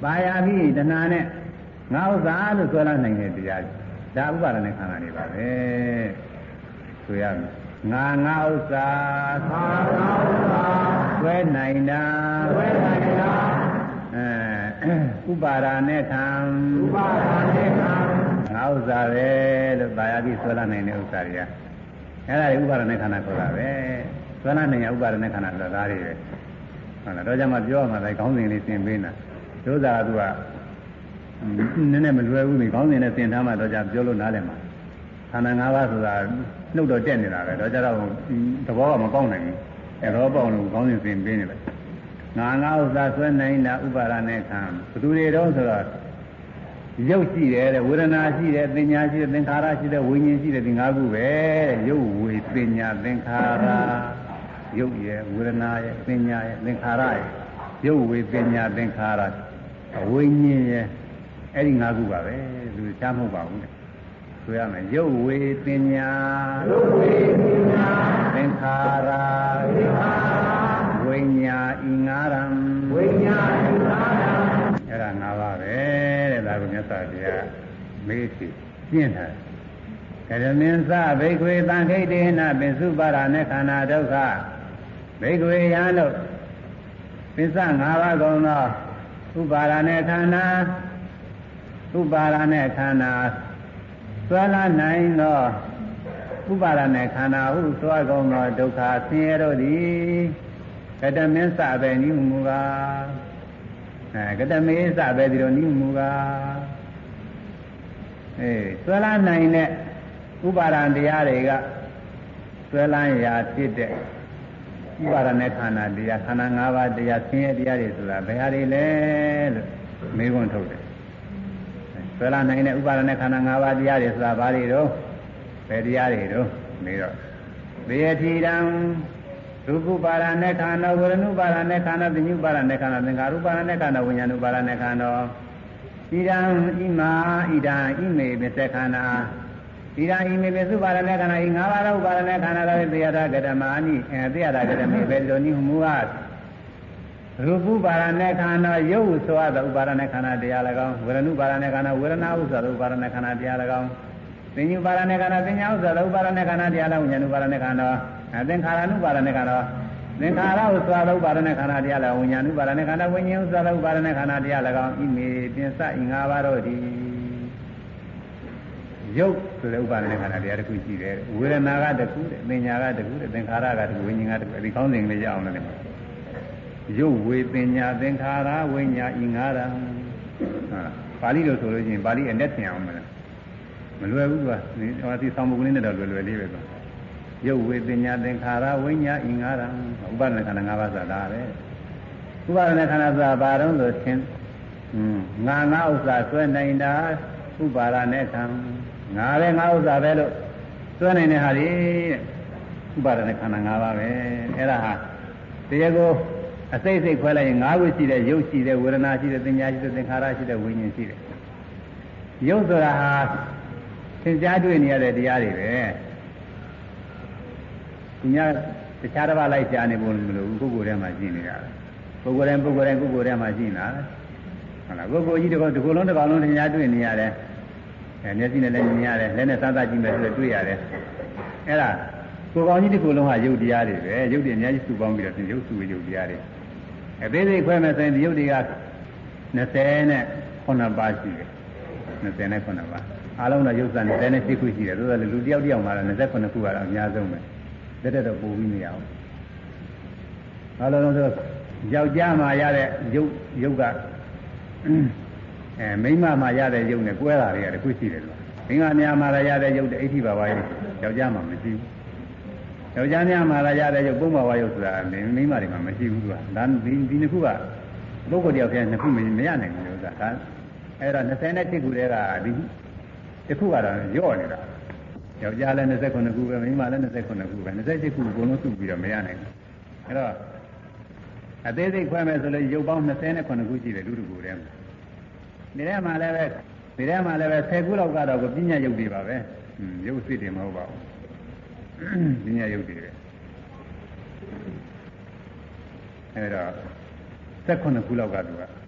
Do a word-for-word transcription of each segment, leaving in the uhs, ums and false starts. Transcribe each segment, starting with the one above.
ပါရပြီးတဏှာနဲ့ငါဥစ္စာလို့ဆွဲလာနိုင်တဲ့တရားဒါဥပါဒနဲ့ခန္ဓာနေပါပဲဆိုရမယ်ငါငါဥစ္စာငါငါဥစ္စာဆွဲနိုင်တာဆွဲနိုင်တာအဲဥပါဒနဲ့ခံဥပါဒနဲ့ခံငါဥစ္စာပဲလို့ပါရပြီးဆွဲလာနိုင်တဲ့ဥစ္စာတွေကအဲ့ဒါတွေဥပါဒနဲ့ခန္ဓာခေါ်တာပဲဆွဲလာနိုင်ရဥပါဒနဲ့ခန္ဓာဆိုတာဒါတွေပဲဟုတ်လားတော့ကြမှာပြောရမှာလေခေါင်းစဉ်လေးသင်ပေးတာဒုသာကသူကနည်းနည်းမလွယ်ဘူးလေခေါင်းစဉ်နဲ့သင်ထားမှတော့ကြပြောလို့နားလည်မှာခန္ဓာ၅ပါးဆိုတာနှုတ်တော့တက်နေတာပဲတော့ကြတော့သဘောကမပေါက်နိုင်ဘူးအဲတော့ပေါက်လို့ခေါင်းစဉ်သင်ပေးနေတယ်ငါငါဥစ္စာဆွဲနိုင်တာဥပါဒနဲ့ခံဘသူတွေတော့ဆိုတော့ရုပ်ရှိတယ်တဲ့ဝေဒနာရှိတယ်သင်ညာရှိတယ်သင်္ခါရရှိတယ်ဝိညာဉ်ရှိတယ်ဒီ၅ခုပဲတဲ့ရုပ်ဝေသင်ညာသင်္ခါရရုပ်ရဲ့ဝေဒနာရဲ့သင်ညာရဲ့သင်္ခါရရဲ့ရုပ်ဝေသင်ညာသင်္ခါရဝိညာဉ်ရဲ့အဲ့ဒီ၅ခုပါပဲသူချမ်းမဟုတ်ပါဘူးတဲ့ဆိုရမယ်ရုပ်ဝေသင်ညာရုပ်ဝေသင်ညာသင်္ခါရသင်္ခါရဝိညာဤငါးရံဝိညာဤငါးရံအဲ့ဒါ၅ပါးပဲတဲ့ဒါကိုမြတ်စွာဘုရားမေးစီပြင့်ထားတယ်ကရမင်းစဘိက္ခွေတံခိတေနပင်စုပါရနဲ့ခန္ဓာဒုက္ခဘိက္ခွေယံတို့ပစ္စ၅ပါးကုန်သောဥပါဒနဲ့ခန္ဓာဥပါဒနဲ့ခန္ဓာဆွဲလာနိုင်သောဥပါဒနဲ့ခန္ဓာဟုဆွဲကုန်သောဒုက္ခဆင်းရဲတို့သည်ကတမင်းစပဲနိမူကားအဲကတမေစပဲဒီလိုနိမူကားအဲဆွဲလာနိုင်တဲ့ဥပါဒံတရားတွေကဆွဲလာရာဖြစ်တဲ့ဥပါဒနဲ့ခန္ဓာတရားခန္ဓာ၅ပါးတရားဆင်းရဲတရားတွေဆိုတာဘယ်ဟာတွေလဲလို့မေးခွန်းထုတ်တယ်ဆွဲလာနိုင်တဲ့ဥပါဒနဲ့ခန္ဓာ၅ပါးတရားတွေဆိုတာဘာတွေတော့ဘယ်တရားတွေတော့မေးတော့ဘေယတိတံရူပပါဒနဲ့ခန္ဓာဝေဒနုပါဒနဲ့ခန္ဓာသညုပါဒနဲ့ခန္ဓာသင်္ခါရုပါဒနဲ့ခန္ဓာဝိညာဏုပါဒနဲ့ခန္ဓာဣဒံဣမာဣဒံဣမေပစ္စခန္ဓာဣဒံဣမေပစ္စုပါဒနဲ့ခန္ဓာဤငါးပါးသောဥပါဒနဲ့ခန္ဓာတော်သေယတာကတမအနိအဲသေယတာကတမေပဲလိုနိမူအားရူပပါဒနဲ့ခန္ဓာယုတ်ဆိုအပ်သောဥပါဒနဲ့ခန္ဓာတရား၎င်းဝေဒနုပါဒနဲ့ခန္ဓာဝေဒနာဥဆိုသောဥပါဒနဲ့ခန္ဓာတရား၎င်းသင်္ညုပါဒနဲ့ခန္ဓာသင်္ညာဥဆိုသောဥပါဒနဲ့ခန္ဓာတရား၎င်းဉာဏုပါဒနဲ့ခန္ဓာသင်္ခါရနုပါဒနဲ့ခန္ဓာသင်္ခါရဥဆိုသောဥပါဒနဲ့ခန္ဓာတရား၎င်းဉာဏုပါဒနဲ့ခန္ဓာဝိညာဉ်ဥဆိုသောဥပါဒနဲ့ခန္ဓာတရား၎င်းဣမေပြင်စဤငါးပါးတို့သည်ရုပ်ဆိုတဲ့ဥပါဒနဲ့ခန္ဓာတရားတစ်ခုရှိတယ်ဝေဒနာကတစ်ခုတဲ့သင်ညာကတစ်ခုတဲ့သင်္ခါရကတစ်ခုဝိညာဉ်ကတစ်ခုအဲဒီကောင်းစဉ်လေးရအောင်လည်းရုပ်ဝေသင်ညာသင်္ခါရဝိညာဉ်ဤငါးရံဟာပါဠိလိုဆိုလို့ချင်းပါဠိအနဲ့သင်အောင်မလားမလွယ်ဘူးကွာဒီဟောဒီဆောင်းပုဂ္ဂိုလ်နဲ့တော့လွယ်လွယ်လေးပဲကွာရုပ်ဝေသင်ညာသင်္ခါရဝိညာဉ်ဤငါးရံဥပါဒနဲ့ခန္ဓာ၅ပါးဆိုတာဒါပဲဥပါဒနဲ့ခန္ဓာဆိုတာဘာတော့ဆိုချင်းငါငါဥစ္စာဆွဲနိုင်တာဥပါဒနဲ့ခံငါပဲငါဥစ္စာပဲလို့ဆွဲနိုင်တဲ့ဟာဒီဥပါဒနဲ့ခန္ဓာ၅ပါးပဲအဲ့ဒါဟာတရားကိုအစိတ်စိတ်ခွဲလိုက်ရင်၅ခုရှိတဲ့ရုပ်ရှိတဲ့ဝေဒနာရှိတဲ့သင်ညာရှိတဲ့သင်္ခါရရှိတဲ့ဝိညာဉ်ရှိတယ်ရုပ်ဆိုတာဟာသင်ကြားတွေ့နေရတဲ့တရားတွေပဲသူများတခြားတစ်ပါးလိုက်ရှားနေဖို့မလိုဘူးပုဂ္ဂိုလ်ထဲမှာရှိနေတာပုဂ္ဂိုလ်တိုင်းပုဂ္ဂိုလ်တိုင်းပုဂ္ဂိုလ်ထဲမှာရှိနေတာဟုတ်လားပုဂ္ဂိုလ်ကြီးတစ်ခုတစ်ခုလုံးတစ်ကောင်လုံးသင်ကြားတွေ့နေရတယ်အဲမျက်စိနဲ့လည်းမြင်ရတယ်လက်နဲ့စားစားကြည့်မယ်ဆိုတော့တွေ့ရတယ်အဲ့ဒါကိုယ်ကောင်းကြီးတစ်ခုလုံးဟာရုပ်တရားတွေပဲရုပ်တွေအများကြီးစုပေါင်းပြီးတော့ရုပ်စုရုပ်တရားတွေအသေးသေးခွဲမဲ့ဆိုရင်ဒီရုပ်တွေက၂၀နဲ့ခုနှစ်ပါးရှိတယ်၂၀နဲ့ခုနှစ်ပါးအားလုံးတော့ရုပ်စံ၂၀နဲ့၈ခုရှိတယ်သို့သော်လူတယောက်တယောက်မှာတော့၂၇ခုကတော့အများဆုံးပဲတက်တက်တော့ပိုပြီးမရအောင်အားလုံးတော့ယောက်ျားမှာရတဲ့ရုပ်ရုပ်ကအဲမိန်းမမှာရတဲ့ရုပ်နဲ့ကွဲတာတွေကတခုရှိတယ်လို့မိန်းမများမှာရတဲ့ရုပ်တဲ့အဋ္ဌိဘာဝရုပ်ယောက်ျားမှာမရှိဘူးယောက်ျားများမှာရတဲ့ရုပ်ပုံဘာဝရုပ်ဆိုတာမိန်းမတွေမှာမရှိဘူးကွာဒါဒီဒီနှစ်ခုကပုဂ္ဂိုလ်တယောက်ပြန်နှစ်ခုမရနိုင်ဘူးလို့ဆိုတာဒါအဲ့တော့၂၀နဲ့၈ခုတည်းကဒီတစ်ခုကတော့ရော့နေတာယောက်ျားလည်း၂၇ခုပဲမိန်းမလည်း၂၇ခုပဲ၂၈ခုအကုန်လုံးစုပြီးတော့မရနိုင်ဘူးအဲ့တော့အသေးစိတ်ခွဲမယ်ဆိုလို့ရုပ်ပေါင်း၂၀နဲ့၇ခုရှိတယ်လူတစ်ခုတည်းမှာဒီထဲမှာလည်းပဲဒီထဲမှာလည်းပဲ၁၀ခုလောက်ကတော့ပညာရုပ်တွေပါပဲရုပ်စစ်တွေမဟုတ်ပါဘူးပညာရုပ်တွေပဲအဲ့တော့၁၈ခုလောက်ကသူက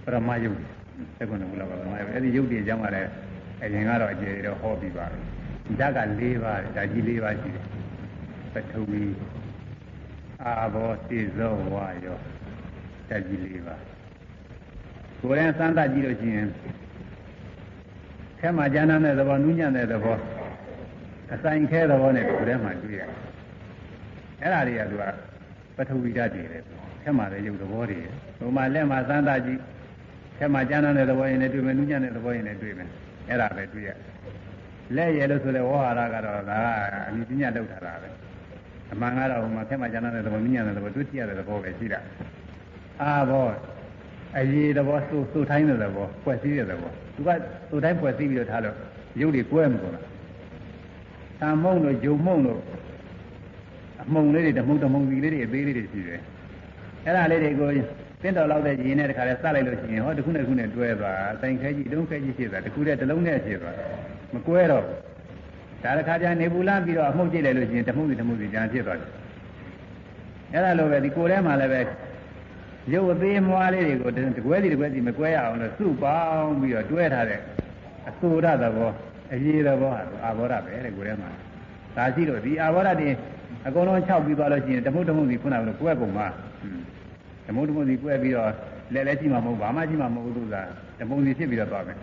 ပရမယုတ်သက္ကုဏဘုလားပါပရမယုတ်အဲ့ဒီယုတ်တွေအကြောင်းကလည်းအရင်ကတော့အကျေတော့ဟောပြီးပါပြီဓာတ်က၄ပါးဓာတ်ကြီး၄ပါးရှိတယ်ပထဝီအာဘောတိဇောဝါယောဓာတ်ကြီး၄ပါးကိုယ်ရင်စမ်းသပ်ကြည့်လို့ရှိရင်ခဲမှာဉာဏ်နဲ့သဘောနူးညံ့တဲ့သဘောအဆိုင်ခဲသဘောနဲ့ကိုယ်ထဲမှာတွေ့ရတယ်အဲ့ဒါတွေကသူကပထဝီဓာတ်တွေလေခဲမှာလည်းယုတ်သဘောတွေဟိုမှာလက်မှာစမ်းသပ်ကြည့်ခဲမှာဉာဏ်နဲ့သဘောရင်လည်းတွေ့မယ်နူးညံ့တဲ့သဘောရင်လည်းတွေ့မယ်အဲ့ဒါပဲတွေ့ရလက်ရလို့ဆိုလဲဝါဟာရကတော့ဒါကအနိပညာလောက်ထားတာပဲအမှန်ကတော့ဟိုမှာခဲမှာဉာဏ်နဲ့သဘောနူးညံ့တဲ့သဘောတွေ့ကြရတဲ့သဘောပဲရှိတာအာဘောအရေးသဘောစိုးစိုးထိုင်းတဲ့သဘောပွက်စည်းတဲ့သဘောသူကစိုးတိုင်းပွက်စည်းပြီးတော့ထားလို့ရုပ်တွေကွဲမှာပေါ့လားတံမုံတို့ဂျုံမုံတို့အမုံလေးတွေတမုံတမုံစီလေးတွေအသေးလေးတွေရှိတယ်အဲ့ဒါလေးတွေကိုတင်းတော်လောက်တဲ့ရင်းနဲ့တခါလဲစလိုက်လို့ရှိရင်ဟောတစ်ခုနဲ့တစ်ခုနဲ့တွဲသွားတိုင်ခဲကြီးတုံးခဲကြီးဖြစ်သွားတစ်ခုနဲ့တစ်လုံးနဲ့ဖြစ်သွားမကွဲတော့ဒါတစ်ခါကျနေပူလာပြီးတော့အမှုတ်ကြည့်လိုက်လို့ရှိရင်တမုံစီတမုံစီကြံဖြစ်သွားတယ်အဲ့ဒါလိုပဲဒီကိုယ်ထဲမှာလည်းပဲရုပ်အသေးမွားလေးတွေကိုတကွဲစီတကွဲစီမကွဲရအောင်လို့စုပေါင်းပြီးတော့တွဲထားတဲ့အစိုးရသဘောအရေးသဘောဟာအာဘောဓပဲတဲ့ကိုယ်ထဲမှာဒါရှိလို့ဒီအာဘောဓတွေအကုန်လုံး၆ပြီးသွားလို့ရှိရင်တမုတ်တမုတ်စီခုနကလိုကွဲကုန်မှာတမုတ်တမုတ်စီကွဲပြီးတော့လဲလဲကြည့်မှာမဟုတ်ဘာမှကြည့်မှာမဟုတ်ဘူးလားတမုတ်စီဖြစ်ပြီးတော့သွားမယ်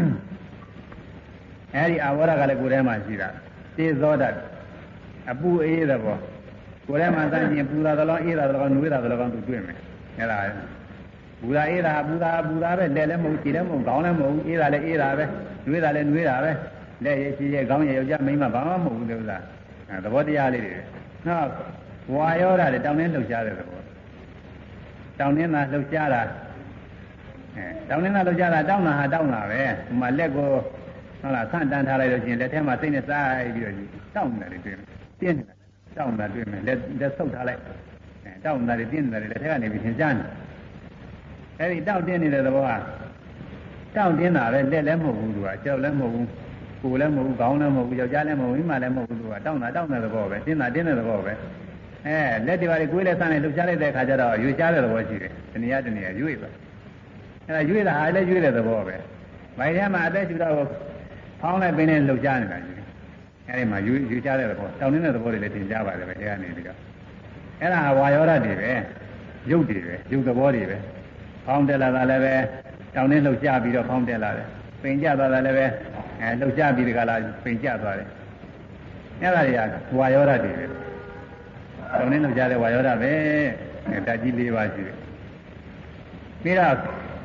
အဲဒီအာဘောဓကလည်းကိုယ်ထဲမှာရှိတာသေဇောဓာတ်အပူအေးသဘောကိုယ်ထဲမှာသန့်ကျင်ပူတာသလားအေးတာသလားနွေးတာသလားကောင်းသူတွေ့မယ်အဲ့ဒါဘူတာအေးတာဘူတာဘူတာပဲလက်လည်းမဟုတ်ခြေလည်းမဟုတ်ခေါင်းလည်းမဟုတ်အေးတာလည်းအေးတာပဲနွေးတာလည်းနွေးတာပဲလက်ရရှိရဲ့ခေါင်းရယောက်ျားမိန်းမဘာမှမဟုတ်ဘူးလို့လားသဘောတရားလေးတွေနောက်ဝါယောဓာတ်တောင်းနှင်းလှုပ်ရှားတဲ့သဘောတောင်းနှင်းသာလှုပ်ရှားတာအဲတောင်းနှင်းသာလှုပ်ရှားတာတောင်းတာဟာတောင်းတာပဲဒီမှာလက်ကိုဟုတ်လားဆန့်တန်းထားလိုက်လို့ရှိရင်လက်ထဲမှာစိတ်နဲ့စားပြီးတော့တောင်းနေတာတွေတွေ့တယ်ပြင်းနေတာတောင်းတာတွေ့မယ်လက်လက်ဆုပ်ထားလိုက်တောက်နေတာတွေတင်းနေတာတွေလက်ထက်ကနေပြီးသင်ကြားနေအဲဒီတောက်တင်းနေတဲ့သဘောကတောက်တင်းတာပဲလက်လည်းမဟုတ်ဘူးသူကကြောက်လည်းမဟုတ်ဘူးကိုယ်လည်းမဟုတ်ဘူးခေါင်းလည်းမဟုတ်ဘူးယောက်ျားလည်းမဟုတ်ဘူးမိမလည်းမဟုတ်ဘူးသူကတောက်တာတောက်နေတဲ့သဘောပဲတင်းတာတင်းတဲ့သဘောပဲအဲလက်တွေပါလေကိုယ်လည်းဆန်းနေလှုပ်ရှားလိုက်တဲ့အခါကျတော့ရွေ့ရှားတဲ့သဘောရှိတယ်တနည်းအားတနည်းရွေ့ပါအဲဒါရွေ့တာဟာလည်းရွေ့တဲ့သဘောပဲဘိုင်ထဲမှာအသက်ရှူတော့ဖောင်းလိုက်ပင်နဲ့လှုပ်ရှားနေတာကြီးအဲဒီမှာရွေ့ရွေ့ရှားတဲ့သဘောတောက်နေတဲ့သဘောတွေလည်းသင်ကြားပါတယ်ပဲအဲကနေပြီးတော့အဲ့ဒါဝါယောဓာတ်တွေပဲရုပ်တွေပဲရုပ်သဘောတွေပဲဖောင်းတက်လာတာလည်းပဲတောင်းနှင်းလှုပ်ရှားပြီးတော့ဖောင်းတက်လာတယ်ပိန်ကျသွားတာလည်းပဲအဲလှုပ်ရှားပြီးဒီကလာပိန်ကျသွားတယ်အဲ့ဒါတွေကဝါယောဓာတ်တွေပဲတောင်းနှင်းလှုပ်ရှားတဲ့ဝါယောဓာတ်ပဲဓာတ်ကြီး၄ပါးရှိတယ်ပြီးတော့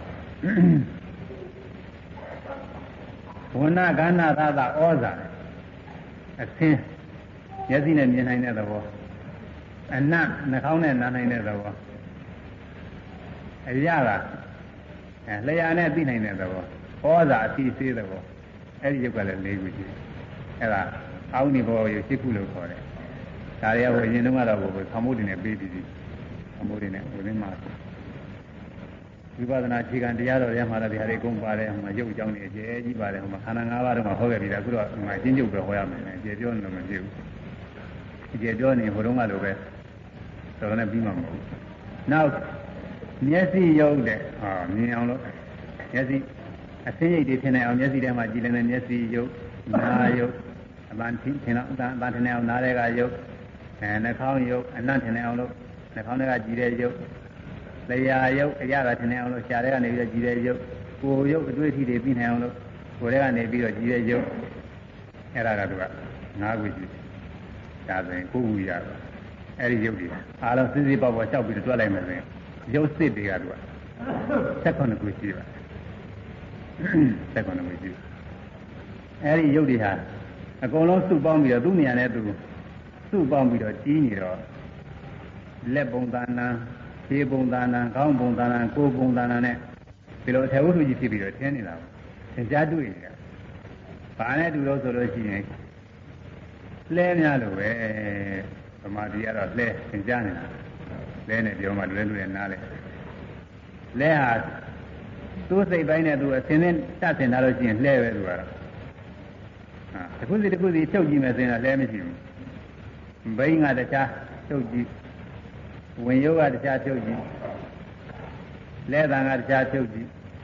ဝဏ္ဏကဏ္ဍသာသာဩဇာအသင်းမျက်စိနဲ့မြင်နိုင်တဲ့သဘောအနတ်နှာခေါင်းနဲ့နားနိုင်တဲ့သဘောအရသာအဲလျှာနဲ့သိနိုင်တဲ့သဘောဩဇာအသိသေးသဘောအဲ့ဒီရုပ်ကလည်း၄ခုရှိတယ်အဲ့ဒါအာဝိနိဘောရုပ်၈ခုလို့ခေါ်တယ်ဒါတွေကဟိုအရင်တုန်းကတော့ဟိုသံမိုးတွေနဲ့ပေးပြီးပြီသံမိုးတွေနဲ့ဟိုရင်းမှာဝိပဿနာခြေခံတရားတော်တွေမှာလည်းဒီဟာတွေအကုန်ပါတယ်ဟိုမှာရုပ်အကြောင်းတွေအကျယ်ကြီးပါတယ်ဟိုမှာခန္ဓာ၅ပါးတော့မှဟောခဲ့ပြီလားအခုတော့ဟိုမှာအချင်းချုပ်ပဲဟောရမယ်အကျယ်ပြောနေလို့မဖြစ်ဘူးအကျယ်ပြောနေဟိုတုန်းကလိုပဲတော်တော်နဲ့ပြီးမှာမဟုတ်ဘူးနောက်မျက်စိရုပ်တဲ့ဟာမြင်အောင်လို့မျက်စိအသိရိပ်တွေထင်နေအောင်မျက်စိထဲမှာကြည်လင်တဲ့မျက်စိရုပ်နားရုပ်အပန်းထင်ထင်အောင်အပန်းထင်နေအောင်နားတွေကရုပ်အဲနှာခေါင်းရုပ်အနံ့ထင်နေအောင်လို့နှာခေါင်းတွေကကြည်တဲ့ရုပ်လျှာရုပ်အရသာထင်နေအောင်လို့ရှားတွေကနေပြီးတော့ကြည်တဲ့ရုပ်ကိုယ်ရုပ်အတွေ့အထိတွေပြီးနေအောင်လို့ကိုယ်တွေကနေပြီးတော့ကြည်တဲ့ရုပ်အဲ့ဒါကသူကငါးခုရှိတယ်ဒါဆိုရင်ကိုယ်ခုရတော့အဲ့ဒီရုပ်တွေအားလုံးစစ်စစ်ပေါက်ပေါက်လျှောက်ပြီးတော့တွက်လိုက်မယ်ဆိုရင်ရုပ်စစ်တွေကသူကဆက်ခွန်းခုရှိပါဆက်ခွန်းခုရှိအဲ့ဒီရုပ်တွေဟာအကုန်လုံးစုပေါင်းပြီးတော့သူ့နေရာနဲ့သူစုပေါင်းပြီးတော့ကြီးနေတော့လက်ပုံသဏ္ဍာန်ခြေပုံသဏ္ဍာန်ခေါင်းပုံသဏ္ဍာန်ကိုယ်ပုံသဏ္ဍာန်နဲ့ဒီလိုအထက်ဝတ္ထုကြီးဖြစ်ပြီးတော့ထင်းနေတာပေါ့သင်ကြားတွေ့နေတာဘာနဲ့တူလို့ဆိုလို့ရှိရင်လဲများလို့ပဲဗမာပြည်ကတော့လဲသင်ကြားနေတာလဲနဲ့ပြောမှလွယ်လွယ်နားလဲလဲဟာသူ့စိတ်ပိုင်းနဲ့သူအစင်းနဲ့တတ်ဆင်လာလို့ရှိရင်လဲပဲသူကတော့ဟာတစ်ခုစီတစ်ခုစီချုပ်ကြည့်မယ်ဆိုရင်လဲမရှိဘူးဘိန်းကတခြားချုပ်ကြည့်ဝင်ရုပ်ကတခြားချုပ်ကြည့်လဲတံကတခြားချုပ်ကြည့်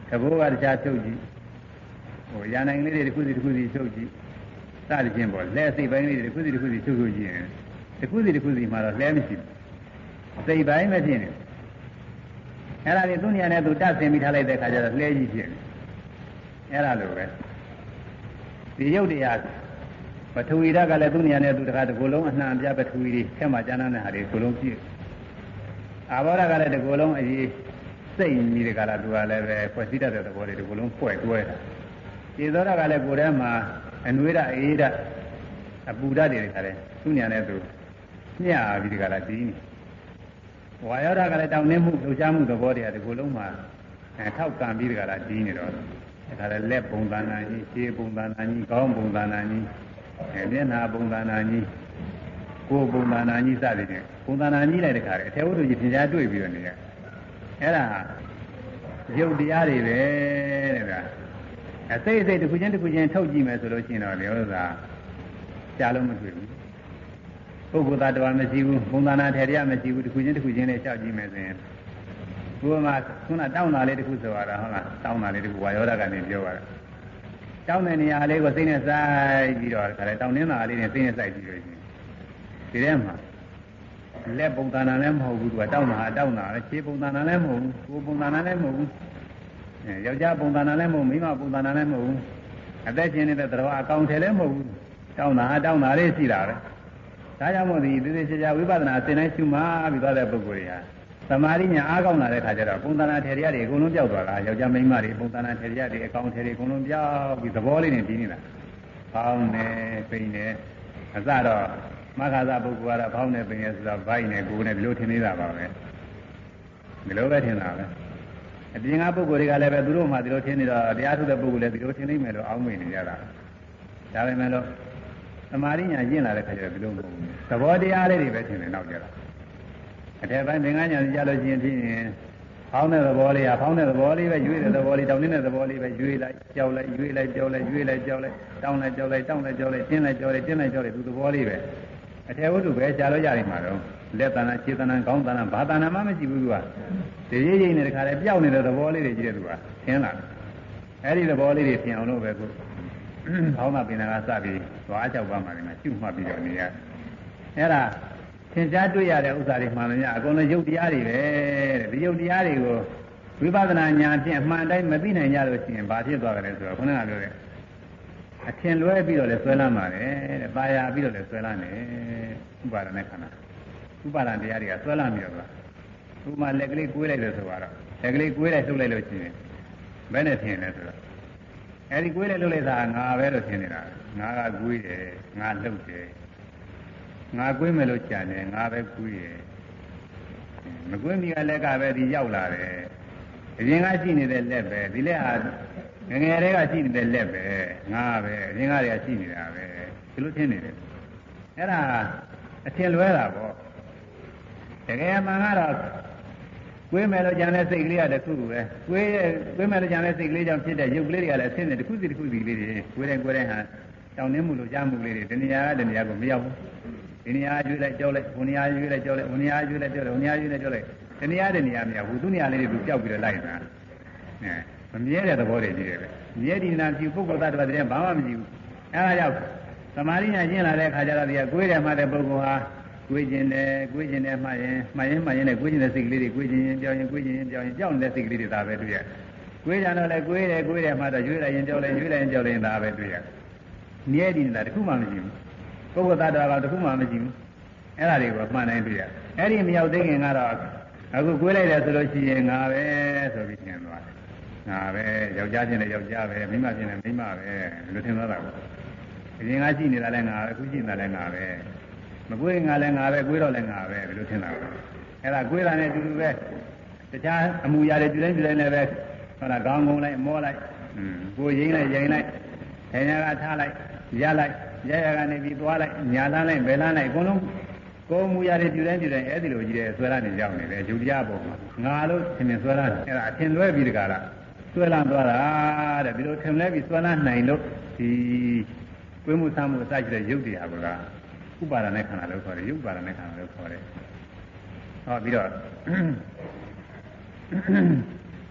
သဘောကတရားချုပ်ကြည့်ဟိုရနိုင်လေးတွေတစ်ခုစီတစ်ခုစီချုပ်ကြည့်စသဖြင့်ပေါ့လက်စိတ်ပိုင်းလေးတွေတစ်ခုစီတစ်ခုစီချုပ်ချုပ်ကြည့်ရင်တစ်ခုစီတစ်ခုစီမှာတော့လဲမရှိဘူးစိတ်ပိုင်းပဲဖြစ်နေအဲ့ဒါတွေသူ့နေရာနဲ့သူတတ်ဆင်ပြီးထားလိုက်တဲ့ခါကျတော့လဲကြီးဖြစ်နေအဲ့ဒါလိုပဲဒီရုပ်တရားပထဝီဓာတ်ကလည်းသူ့နေရာနဲ့သူတခါတကူလုံးအနှံပြပထဝီတွေဆက်မှကျမ်းတဲ့ဟာတွေကိုလုံးကြည့်အာဘောဓကလည်းတကူလုံးအရေးစိတ်ကြီးတဲ့ကလာသူကလည်းပဲဖွဲ့စည်းတတ်တဲ့သဘောတွေတကူလုံးဖွဲ့တွဲတာဒီသောဓကလည်းကိုယ်ထဲမှာအနွေးဓာတ်အေးဓာတ်အပူဓာတ်တွေခါတယ်သူ့နေရာနဲ့သူညှပြီးဒီကလာတီးနေဝါယောဓာတ်ကလည်းတောင်းနှင်းမှုလှုပ်ရှားမှုသဘောတွေကတကူလုံးမှာအဲထောက်ကံပြီးဒီကလာတီးနေတော့ဒါလည်းလက်ပုံသဏ္ဍာန်ကြီးခြေပုံသဏ္ဍာန်ကြီးခေါင်းပုံသဏ္ဍာန်ကြီးအဲမျက်နှာပုံသဏ္ဍာန်ကြီးကိုယ်ပုံသဏ္ဍာန်ကြီးစသည်ဖြင့်ပုံသဏ္ဍာန်ကြီးလိုက်တဲ့ခါတယ်အထေဝတ္ထုကြီးသင်ကြားတွေ့ပြီးတော့နေရအဲ့ဒါရုပ်တရားတွေပဲတဲ့ကအစိတ်အစိတ်တစ်ခုချင်းတစ်ခုချင်းထုတ်ကြည့်မယ်ဆိုလို့ရှိရင်တော့ဒီဥစ္စာကြားလို့မတွေ့ဘူးပုဂ္ဂိုလ်သားတော်မရှိဘူးပုံသဏ္ဍာန်ထေရမရှိဘူးတစ်ခုချင်းတစ်ခုချင်းနဲ့ရှောက်ကြည့်မယ်ဆိုရင်ဘုရားကခုနတောင်းတာလေးတစ်ခုဆိုရတာဟုတ်လားတောင်းတာလေးတစ်ခုဝါယောဓာကနေပြောရတာတောင်းတဲ့နေရာလေးကိုစိတ်နဲ့စိုက်ပြီးတော့ဒါလည်းတောင်းနေတာလေးနဲ့စိတ်နဲ့စိုက်ကြည့်လို့ရှိရင်ဒီထဲမှာလက်ပုံသဏ္ဍာန်လည်းမဟုတ်ဘူးသူကတောင်းတာတောင်းတာလေခြေပုံသဏ္ဍာန်လည်းမဟုတ်ဘူးကိုယ်ပုံသဏ္ဍာန်လည်းမဟုတ်ဘူးအဲယောက်ျားပုံသဏ္ဍာန်လည်းမဟုတ်မိန်းမပုံသဏ္ဍာန်လည်းမဟုတ်ဘူးအသက်ရှင်နေတဲ့တရားအကောင်ထဲလည်းမဟုတ်ဘူးတောင်းတာတောင်းတာလေးရှိတာပဲဒါကြောင့်မို့ဒီသေသေးချာချာဝိပဿနာအစဉ်တိုင်းရှုမှပြီးသွားတဲ့ပုဂ္ဂိုလ်တွေဟာသမာဓိညာအားကောင်းလာတဲ့ခါကျတော့ပုံသဏ္ဍာန်ထေရတွေအကုန်လုံးပြောက်သွားတာယောက်ျားမိန်းမတွေပုံသဏ္ဍာန်ထေရတွေအကောင်ထဲတွေအကုန်လုံးပြောက်ပြီးသဘောလေးနဲ့ပြီးနေတာဖောင်းနေပိန်နေအစတော့မဂ္ဂဇပုဂ္ဂိုလ်ကတော့ဖောင်းနေပိန်နေဆိုတော့ဘိုက်နေကိုယ်နဲ့ဒီလိုထင်နေတာပါပဲဒီလိုပဲထင်တာပဲအပြင်ကပုဂ္ဂိုလ်တွေကလည်းပဲသူတို့မှဒီလိုထင်နေတော့တရားထုတဲ့ပုဂ္ဂိုလ်လည်းဒီလိုထင်နေမယ်လို့အောင်းမိနေကြတာဒါပေမဲ့လို့သမာဓိညာကျင့်လာတဲ့ခါကျတော့ဒီလိုမဟုတ်ဘူးသဘောတရားလေးတွေပဲထင်နေနောက်ကြတော့အထက်ပိုင်းသင်္ကန်းညာကြလို့ရှိရင်ဖြင့်ဖောင်းတဲ့သဘောလေးကဖောင်းတဲ့သဘောလေးပဲရွေးတဲ့သဘောလေးတောင်းနေတဲ့သဘောလေးပဲရွေးလိုက်ကြောက်လိုက်ရွေးလိုက်ကြောက်လိုက်ရွေးလိုက်ကြောက်လိုက်တောင်းလိုက်ကြောက်လိုက်တောင်းလိုက်ကြောက်လိုက်တင်းလိုက်ကြောက်လိုက်တင်းလိုက်ကြောက်လိုက်သူသဘောလေးပဲအထက်ဝတ္ထုပဲရှားလို့ရတယ်မှာတော့လက်တဏ္ဍခြေတဏ္ဍခေါင်းတဏ္ဍဘာတဏ္ဍမှမရှိဘူးသူကဒီရိပ်ရိပ်နဲ့တခါလဲပြောက်နေတဲ့သဘောလေးတွေကြီးတဲ့သူကသင်လာတယ်အဲ့ဒီသဘောလေးတွေသင်အောင်လို့ပဲကိုခေါင်းသာပင်နာကစပြီးသွားကြောက်ပါမှလည်းရှုမှတ်ပြီးတော့နေရအဲ့ဒါသင်ကြားတွေ့ရတဲ့ဥစ္စာတွေမှန်လို့ရအကုန်လုံးယုတ်တရားတွေပဲတဲ့ဒီယုတ်တရားတွေကိုဝိပဿနာဉာဏ်ဖြင့်အမှန်တိုင်းမသိနိုင်ကြလို့ရှိရင်ဘာဖြစ်သွားကြလဲဆိုတော့ခုနကပြောတဲ့အထင်လွဲပြီးတော့လည်းဆွဲလမ်းပါတယ်တဲ့ပါရပြီးတော့လည်းဆွဲလမ်းတယ်ဥပါဒနဲ့ခန္ဓာဥပါဒတရားတွေကဆွဲလမ်းပြီးတော့ဥပမာလက်ကလေးကွေးလိုက်လို့ဆိုတော့လက်ကလေးကွေးလိုက်လှုပ်လိုက်လို့ရှိရင်ဘယ်နဲ့ထင်လဲဆိုတော့အဲဒီကွေးလိုက်လှုပ်လိုက်တာငါပဲလို့ထင်နေတာငါကကွေးတယ်ငါလှုပ်တယ်ငါကွေးမယ်လို့ကြံတယ်ငါပဲကွေးရယ်မကွေးမိကလက်ကပဲဒီရောက်လာတယ်အရင်ကရှိနေတဲ့လက်ပဲဒီလက်ဟာငငယ်တွေကရှိနေတဲ့လက်ပဲငါပဲအရင်ကတည်းကရှိနေတာပဲဒီလိုထင်နေတယ်အဲ့ဒါအထင်လွဲတာပေါ့တကယ်မှန်ကတော့ကွေးမယ်လို့ကြံတဲ့စိတ်ကလေးကတခုပဲကွေးကွေးမယ်လို့ကြံတဲ့စိတ်ကလေးကြောင့်ဖြစ်တဲ့ရုပ်ကလေးတွေကလည်းအဆင်းနဲ့တစ်ခုစီတစ်ခုစီလေးတွေကွေးတိုင်းကွေးတိုင်းဟာတောင်းနှင်းမှုလို့ကြားမှုလေးတွေတဏှာကတဏှာကိုမရောက်ဘူးဒီနေရာရွေးလိုက်ကြောက်လိုက်ဘုံနေရာရွေးလိုက်ကြောက်လိုက်ဘုံနေရာရွေးလိုက်ကြောက်လိုက်ဘုံနေရာရွေးလိုက်ကြောက်လိုက်တနေရာတနေရာမရဘူးသူနေရာလေးတွေသူကြောက်ပြီးတော့လိုက်တာအဲမမြဲတဲ့သဘောတွေကြီးတယ်ပဲမြဲဒီနာကြည့်ပုဂ္ဂိုလ်သားတစ်ပါးတည်းဘာမှမကြည့်ဘူးအဲဒါကြောင့်သမာဓိညာကျင့်လာတဲ့ခါကျတော့ဒီကကိုယ်တယ်မှတဲ့ပုဂ္ဂိုလ်ဟာကိုယ်ကျင်တယ်ကိုယ်ကျင်တယ်မှရင်မှရင်မှရင်နဲ့ကိုယ်ကျင်တဲ့စိတ်ကလေးတွေကိုယ်ကျင်ရင်ပြောင်းရင်ကိုယ်ကျင်ရင်ပြောင်းရင်ကြောက်နေတဲ့စိတ်ကလေးတွေဒါပဲတွေ့ရကိုယ်ကြတော့လည်းကိုယ်တယ်ကိုယ်တယ်မှတော့ရွေးလိုက်ရင်ကြောက်လိုက်ရွေးလိုက်ရင်ကြောက်လိုက်ဒါပဲတွေ့ရမြဲဒီနာတခုမှမရှိဘူးပုဂ္ဂိုလ်သားတော်ကတခုမှမရှိဘူးအဲ့ဒါတွေကိုမှန်တိုင်းတွေ့ရအဲ့ဒီမရောက်သေးခင်ကတော့အခုကိုယ်လိုက်တယ်ဆိုလို့ရှိရင်ငါပဲဆိုပြီးသင်သွားတယ်ငါပဲယောက်ျားချင်းလည်းယောက်ျားပဲမိန်းမချင်းလည်းမိန်းမပဲလို့ထင်သွားတာပေါ့အရင်ကရှိနေတာလည်းငါပဲအခုရှိနေတာလည်းငါပဲမကွေးငါလည်းငါပဲကွေးတော့လည်းငါပဲလို့ထင်တာပေါ့အဲ့ဒါကွေးတာနဲ့အတူတူပဲတခြားအမူအရာတွေပြုတိုင်းပြုတိုင်းလည်းပဲဟုတ်လားခေါင်းငုံလိုက်မောလိုက်ကိုရင်းလိုက်ရင်လိုက်ခင်ဗျားကထားလိုက်ရလိုက်ရရကနေပြီးသွားလိုက်ညာလန်းလိုက်ဘယ်လန်းလိုက်အကုန်လုံးကိုယ်မူရတဲ့ပြုတိုင်းပြုတိုင်းအဲ့ဒီလိုကြီးတဲ့ဆွဲလာနေရောက်နေတယ်ယုတ်တရားပေါ်မှာငါလို့ထင်နေဆွဲလာတယ်အဲ့ဒါအထင်လွဲပြီးတကားလားဆွဲလာသွားတာတဲ့ဒီလိုထင်လဲပြီးဆွဲလာနိုင်လို့ဒီကွေးမှုဆမ်းမှုအစရှိတဲ့ယုတ်တရားကဥပါဒနဲ့ခန္ဓာလို့ခေါ်တယ်ယုတ်ပါဒနဲ့ခန္ဓာလို့ခေါ်တယ်ဟောပြီးတော့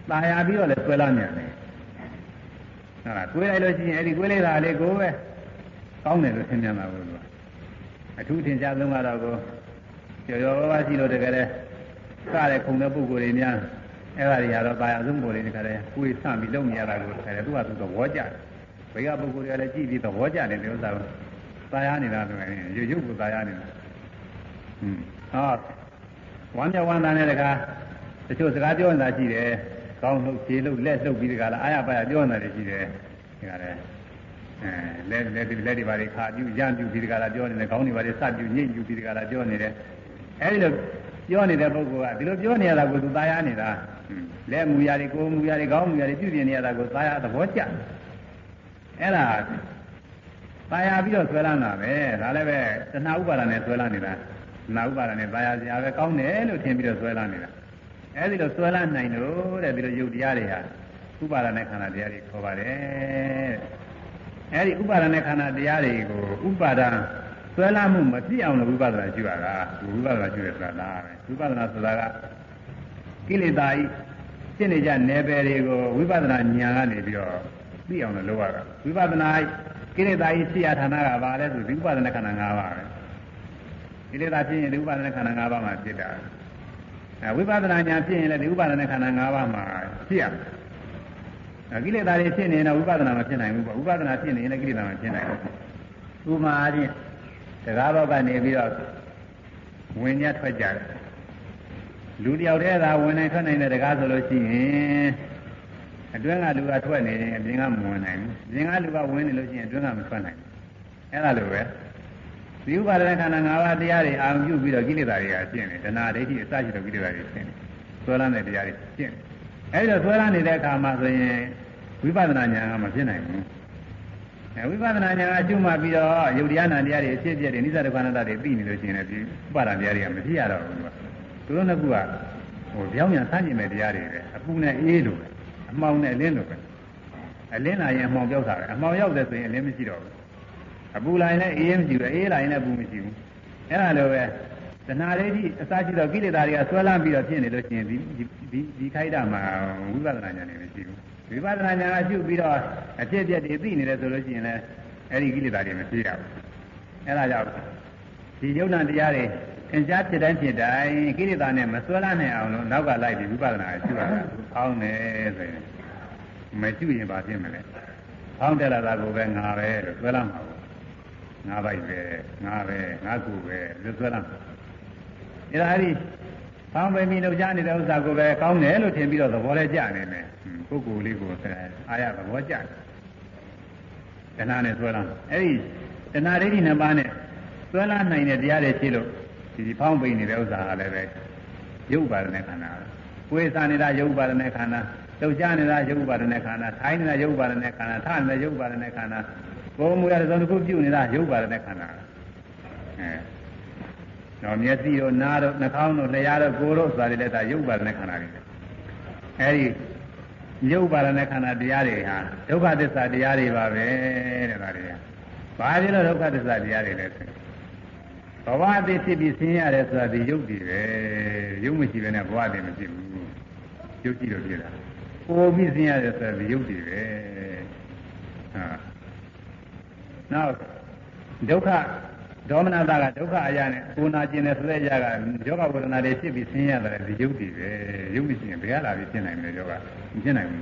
ตายาပြီးတော့လည်းဆွဲလာမြန်တယ်ဟုတ်လားကိုယ်လိုက်လို့ရှိရင်အဲ့ဒီကိုယ်လိုက်တာလေကိုပဲကောင်းတယ်လို့ထင်ပြန်တာဘူးလို့အထူးထင်ရှားဆုံးကတော့ကိုကျော်ကျော်ဘာရှိလို့တကယ်လဲစတဲ့ခုံတဲ့ပုဂ္ဂိုလ်တွေများအဲ့ဒါတွေကတော့ตายအောင်ဆုံးပုံတွေတကယ်လဲကိုယ်စပြီးလုပ်နေရတာကိုတကယ်လဲသူကသူသဘောကျတယ်ဘယ်ကပုဂ္ဂိုလ်တွေကလည်းကြည့်ပြီးသဘောကျတယ်ဒီဥစ္စာကိုตายနေတာဆိုရင်ရုပ်ရုပ်ကိုตายနေတာဟွန်းဟောဝမ်းမြောက်ဝမ်းသာတဲ့တကားတချို့စကားပြောနေတာရှိတယ်ကောင်းလို့ခြေလို့လက်လှုပ်ပြီးတကားလားအာရပါရပြောနေတာရှိတယ်ဒီကလည်းအဲလက်လက်ဒီလက်ဒီပါတွေခါပြူရံပြူပြီးတကားလားပြောနေတယ်ခေါင်းတွေပါတွေစပြူညှိ့ပြူပြီးတကားလားပြောနေတယ်အဲဒီလိုပြောနေတဲ့ပုဂ္ဂိုလ်ကဒီလိုပြောနေရတာကိုသူตายရနေတာလက်မူရတွေကိုယ်မူရတွေခေါင်းမူရတွေပြုပြင်နေရတာကိုตายရသဘောကျအဲ့ဒါตายရပြီးတော့ဆွဲလာတာပဲဒါလည်းပဲတဏှာဥပါဒနဲ့ဆွဲလာနေတာနာဥပါဒနဲ့ตายရစရာပဲကောင်းတယ်လို့ထင်ပြီးတော့ဆွဲလာနေတာအဲဒီလိုဆွဲလာနိုင်လို့တဲ့ဒီလိုယုတ်တရားတွေဟာဥပါဒနဲ့ခန္ဓာတရားတွေခေါ်ပါတယ်အဲဒီဥပါဒနဲ့ခန္ဓာတရားတွေကိုဥပါဒဆွဲလာမှုမပြည့်အောင်လို့ဝိပဿနာရှိရတာဝိပဿနာရှိရဆိုတာလားပဲဝိပဿနာဆိုတာကကိလေသာဤရှင်းနေကြနယ်ပယ်တွေကိုဝိပဿနာဉာဏ်ကနေပြီးတော့သိအောင်လို့လုပ်ရတာဝိပဿနာကိလေသာဤရှိရဌာနကဘာလဲဆိုဒီဥပါဒနာခန္ဓာ၅ပါးပဲကိလေသာဖြစ်ရင်ဒီဥပါဒနာခန္ဓာ၅ပါးမှာဖြစ်တာအဲဝိပဿနာဉာဏ်ဖြစ်ရင်လည်းဒီဥပါဒနာခန္ဓာ၅ပါးမှာဖြစ်ရမယ်ကိလေသာတွေဖြစ်နေရင်တော့ဝိပဿနာမဖြစ်နိုင်ဘူးပေါ့ဝိပဿနာဖြစ်နေရင်လည်းကိလေသာမဖြစ်နိုင်ဘူးဥပမာအားဖြင့်တရားဘောက်ကနေပြီးတော့ဝင်ညထွက်ကြတယ်လူတယောက်တည်းသာဝင်နိုင်ထွက်နိုင်တဲ့တရားဆိုလို့ရှိရင်အတွင်းကလူကထွက်နေရင်အပြင်ကမဝင်နိုင်ဘူးအပြင်ကလူကဝင်နေလို့ရှိရင်အတွင်းကမထွက်နိုင်ဘူးအဲ့ဒါလိုပဲဒီဥပါဒနာခန္ဓာ၅ပါးတရားတွေအာရုံပြုပြီးတော့ကိလေသာတွေကရှင်းတယ်တဏှာဒိဋ္ဌိအစရှိတဲ့ကိလေသာတွေရှင်းတယ်ဆွဲလန်းတဲ့တရားတွေရှင်းတယ်အဲ့ဒါဆွဲလန်းနေတဲ့အခါမှာဆိုရင်ဝိပဿနာဉာဏ်ကမဖြစ်နိုင်ဘူးဝိပဿနာဉာဏ်အကျုံးမှပြီးတော့ယုတ်တရားနာတရားတွေအဖြစ်အပျက်တွေနိစ္စဒုက္ခအနတ္တတွေသိနေလို့ရှိရင်ဒီဥပါဒနာတရားတွေကမဖြစ်ရတော့ဘူးသူတို့နှစ်ခုကဟိုပြောင်းပြန်ဆန်းကျင်တဲ့တရားတွေပဲအပူနဲ့အေးလိုပဲအမှောင်နဲ့အလင်းလိုပဲအလင်းလာရင်အမှောင်ပြောက်တာပဲအမှောင်ရောက်တဲ့ဆိုရင်အလင်းမရှိတော့ဘူးအပူလာရင်လည်းအေးမရှိဘူးအေးလာရင်လည်းအပူမရှိဘူးအဲ့ဒါလိုပဲတဏှာလေးကြီးအစရှိတော့ကိလေသာတွေကဆွဲလန်းပြီးတော့ဖြစ်နေလို့ရှိရင်ဒီဒီဒီခိုက်တာမှာဝိပဿနာဉာဏ်နဲ့မရှိဘူးဝိပဿနာဉာဏ်အကျုပ်ပြီးတော့အဖြစ်အပျက်တွေသိနေတယ်ဆိုလို့ရှိရင်လည်းအဲ့ဒီကိလေသာတွေမဖြစ်ရဘူးအဲ့ဒါကြောင့်ဒီယုံနာတရားတွေသင်္ချာဖြစ်တိုင်းဖြစ်တိုင်းကိလေသာနဲ့မဆွဲလန်းနိုင်အောင်လို့နောက်ကလိုက်ပြီးဝိပဿနာရှုရတာအောင်းတယ်ဆိုရင်မရှုရင်ဘာဖြစ်မလဲအောင်းတက်လာတာကိုပဲငါပဲလို့ဆွဲလန်းမှာပေါ့ငါပိုက်ပဲငါပဲငါကူပဲလို့ဆွဲလန်းအဲ့ဒါအဲ့ဒီဖောင်းပင်ပြီးလှုပ်ရှားနေတဲ့ဥစ္စာကိုပဲကောင်းတယ်လို့ထင်ပြီးတော့သဘောလဲကျနေမယ်ပုဂ္ဂိုလ်လေးကိုအာရသဘောကျတယ်တဏှာနဲ့ဆွဲလန်းအဲ့ဒီတဏှာဒိဋ္ဌိနှစ်ပါးနဲ့ဆွဲလန်းနိုင်တဲ့တရားတွေရှိလို့ဒီဖောင်းပိန်နေတဲ့ဥစ္စာကလည်းပဲရုပ်ပါဒနဲ့ခန္ဓာကိုယ်စားနေတာရုပ်ပါဒနဲ့ခန္ဓာလှုပ်ရှားနေတာရုပ်ပါဒနဲ့ခန္ဓာထိုင်းနေတာရုပ်ပါဒနဲ့ခန္ဓာထနေတဲ့ရုပ်ပါဒနဲ့ခန္ဓာကိုယ်မူရတဲ့သုံးခုပြုနေတာရုပ်ပါဒနဲ့ခန္ဓာအဲတော့မျက်စိတို့နားတို့နှာခေါင်းတို့လျှာတို့ကိုယ်တို့ဆိုတာတွေလည်းဒါရုပ်ပါဒနဲ့ခန္ဓာတွေအဲဒီရုပ်ပါဒနဲ့ခန္ဓာတရားတွေဟာဒုက္ခသစ္စာတရားတွေပါပဲတဲ့ဒါတွေကဘာဖြစ်လို့ဒုက္ခသစ္စာတရားတွေလဲဆိုဘဝအသေးဖြစ်ပြီးဆင်းရဲဆိုတာဒီရုပ်တွေပဲရုပ်မရှိဘဲနဲ့ဘဝအသေးမဖြစ်ဘူးရုပ်ကြည့်လို့ဖြစ်တာပိုပြီးဆင်းရဲဆိုတာဒီရုပ်တွေပဲဟာနောက်ဒုက္ခဒေါမနတာကဒုက္ခအရာနဲ့ကိုနာကျင်တဲ့ဆိုတဲ့အရာကယောဂဝေဒနာတွေဖြစ်ပြီးဆင်းရဲတယ်ဒီရုပ်တွေပဲရုပ်မရှိရင်ဘယ်လာပြီးဖြစ်နိုင်မလဲယောဂမဖြစ်နိုင်ဘူး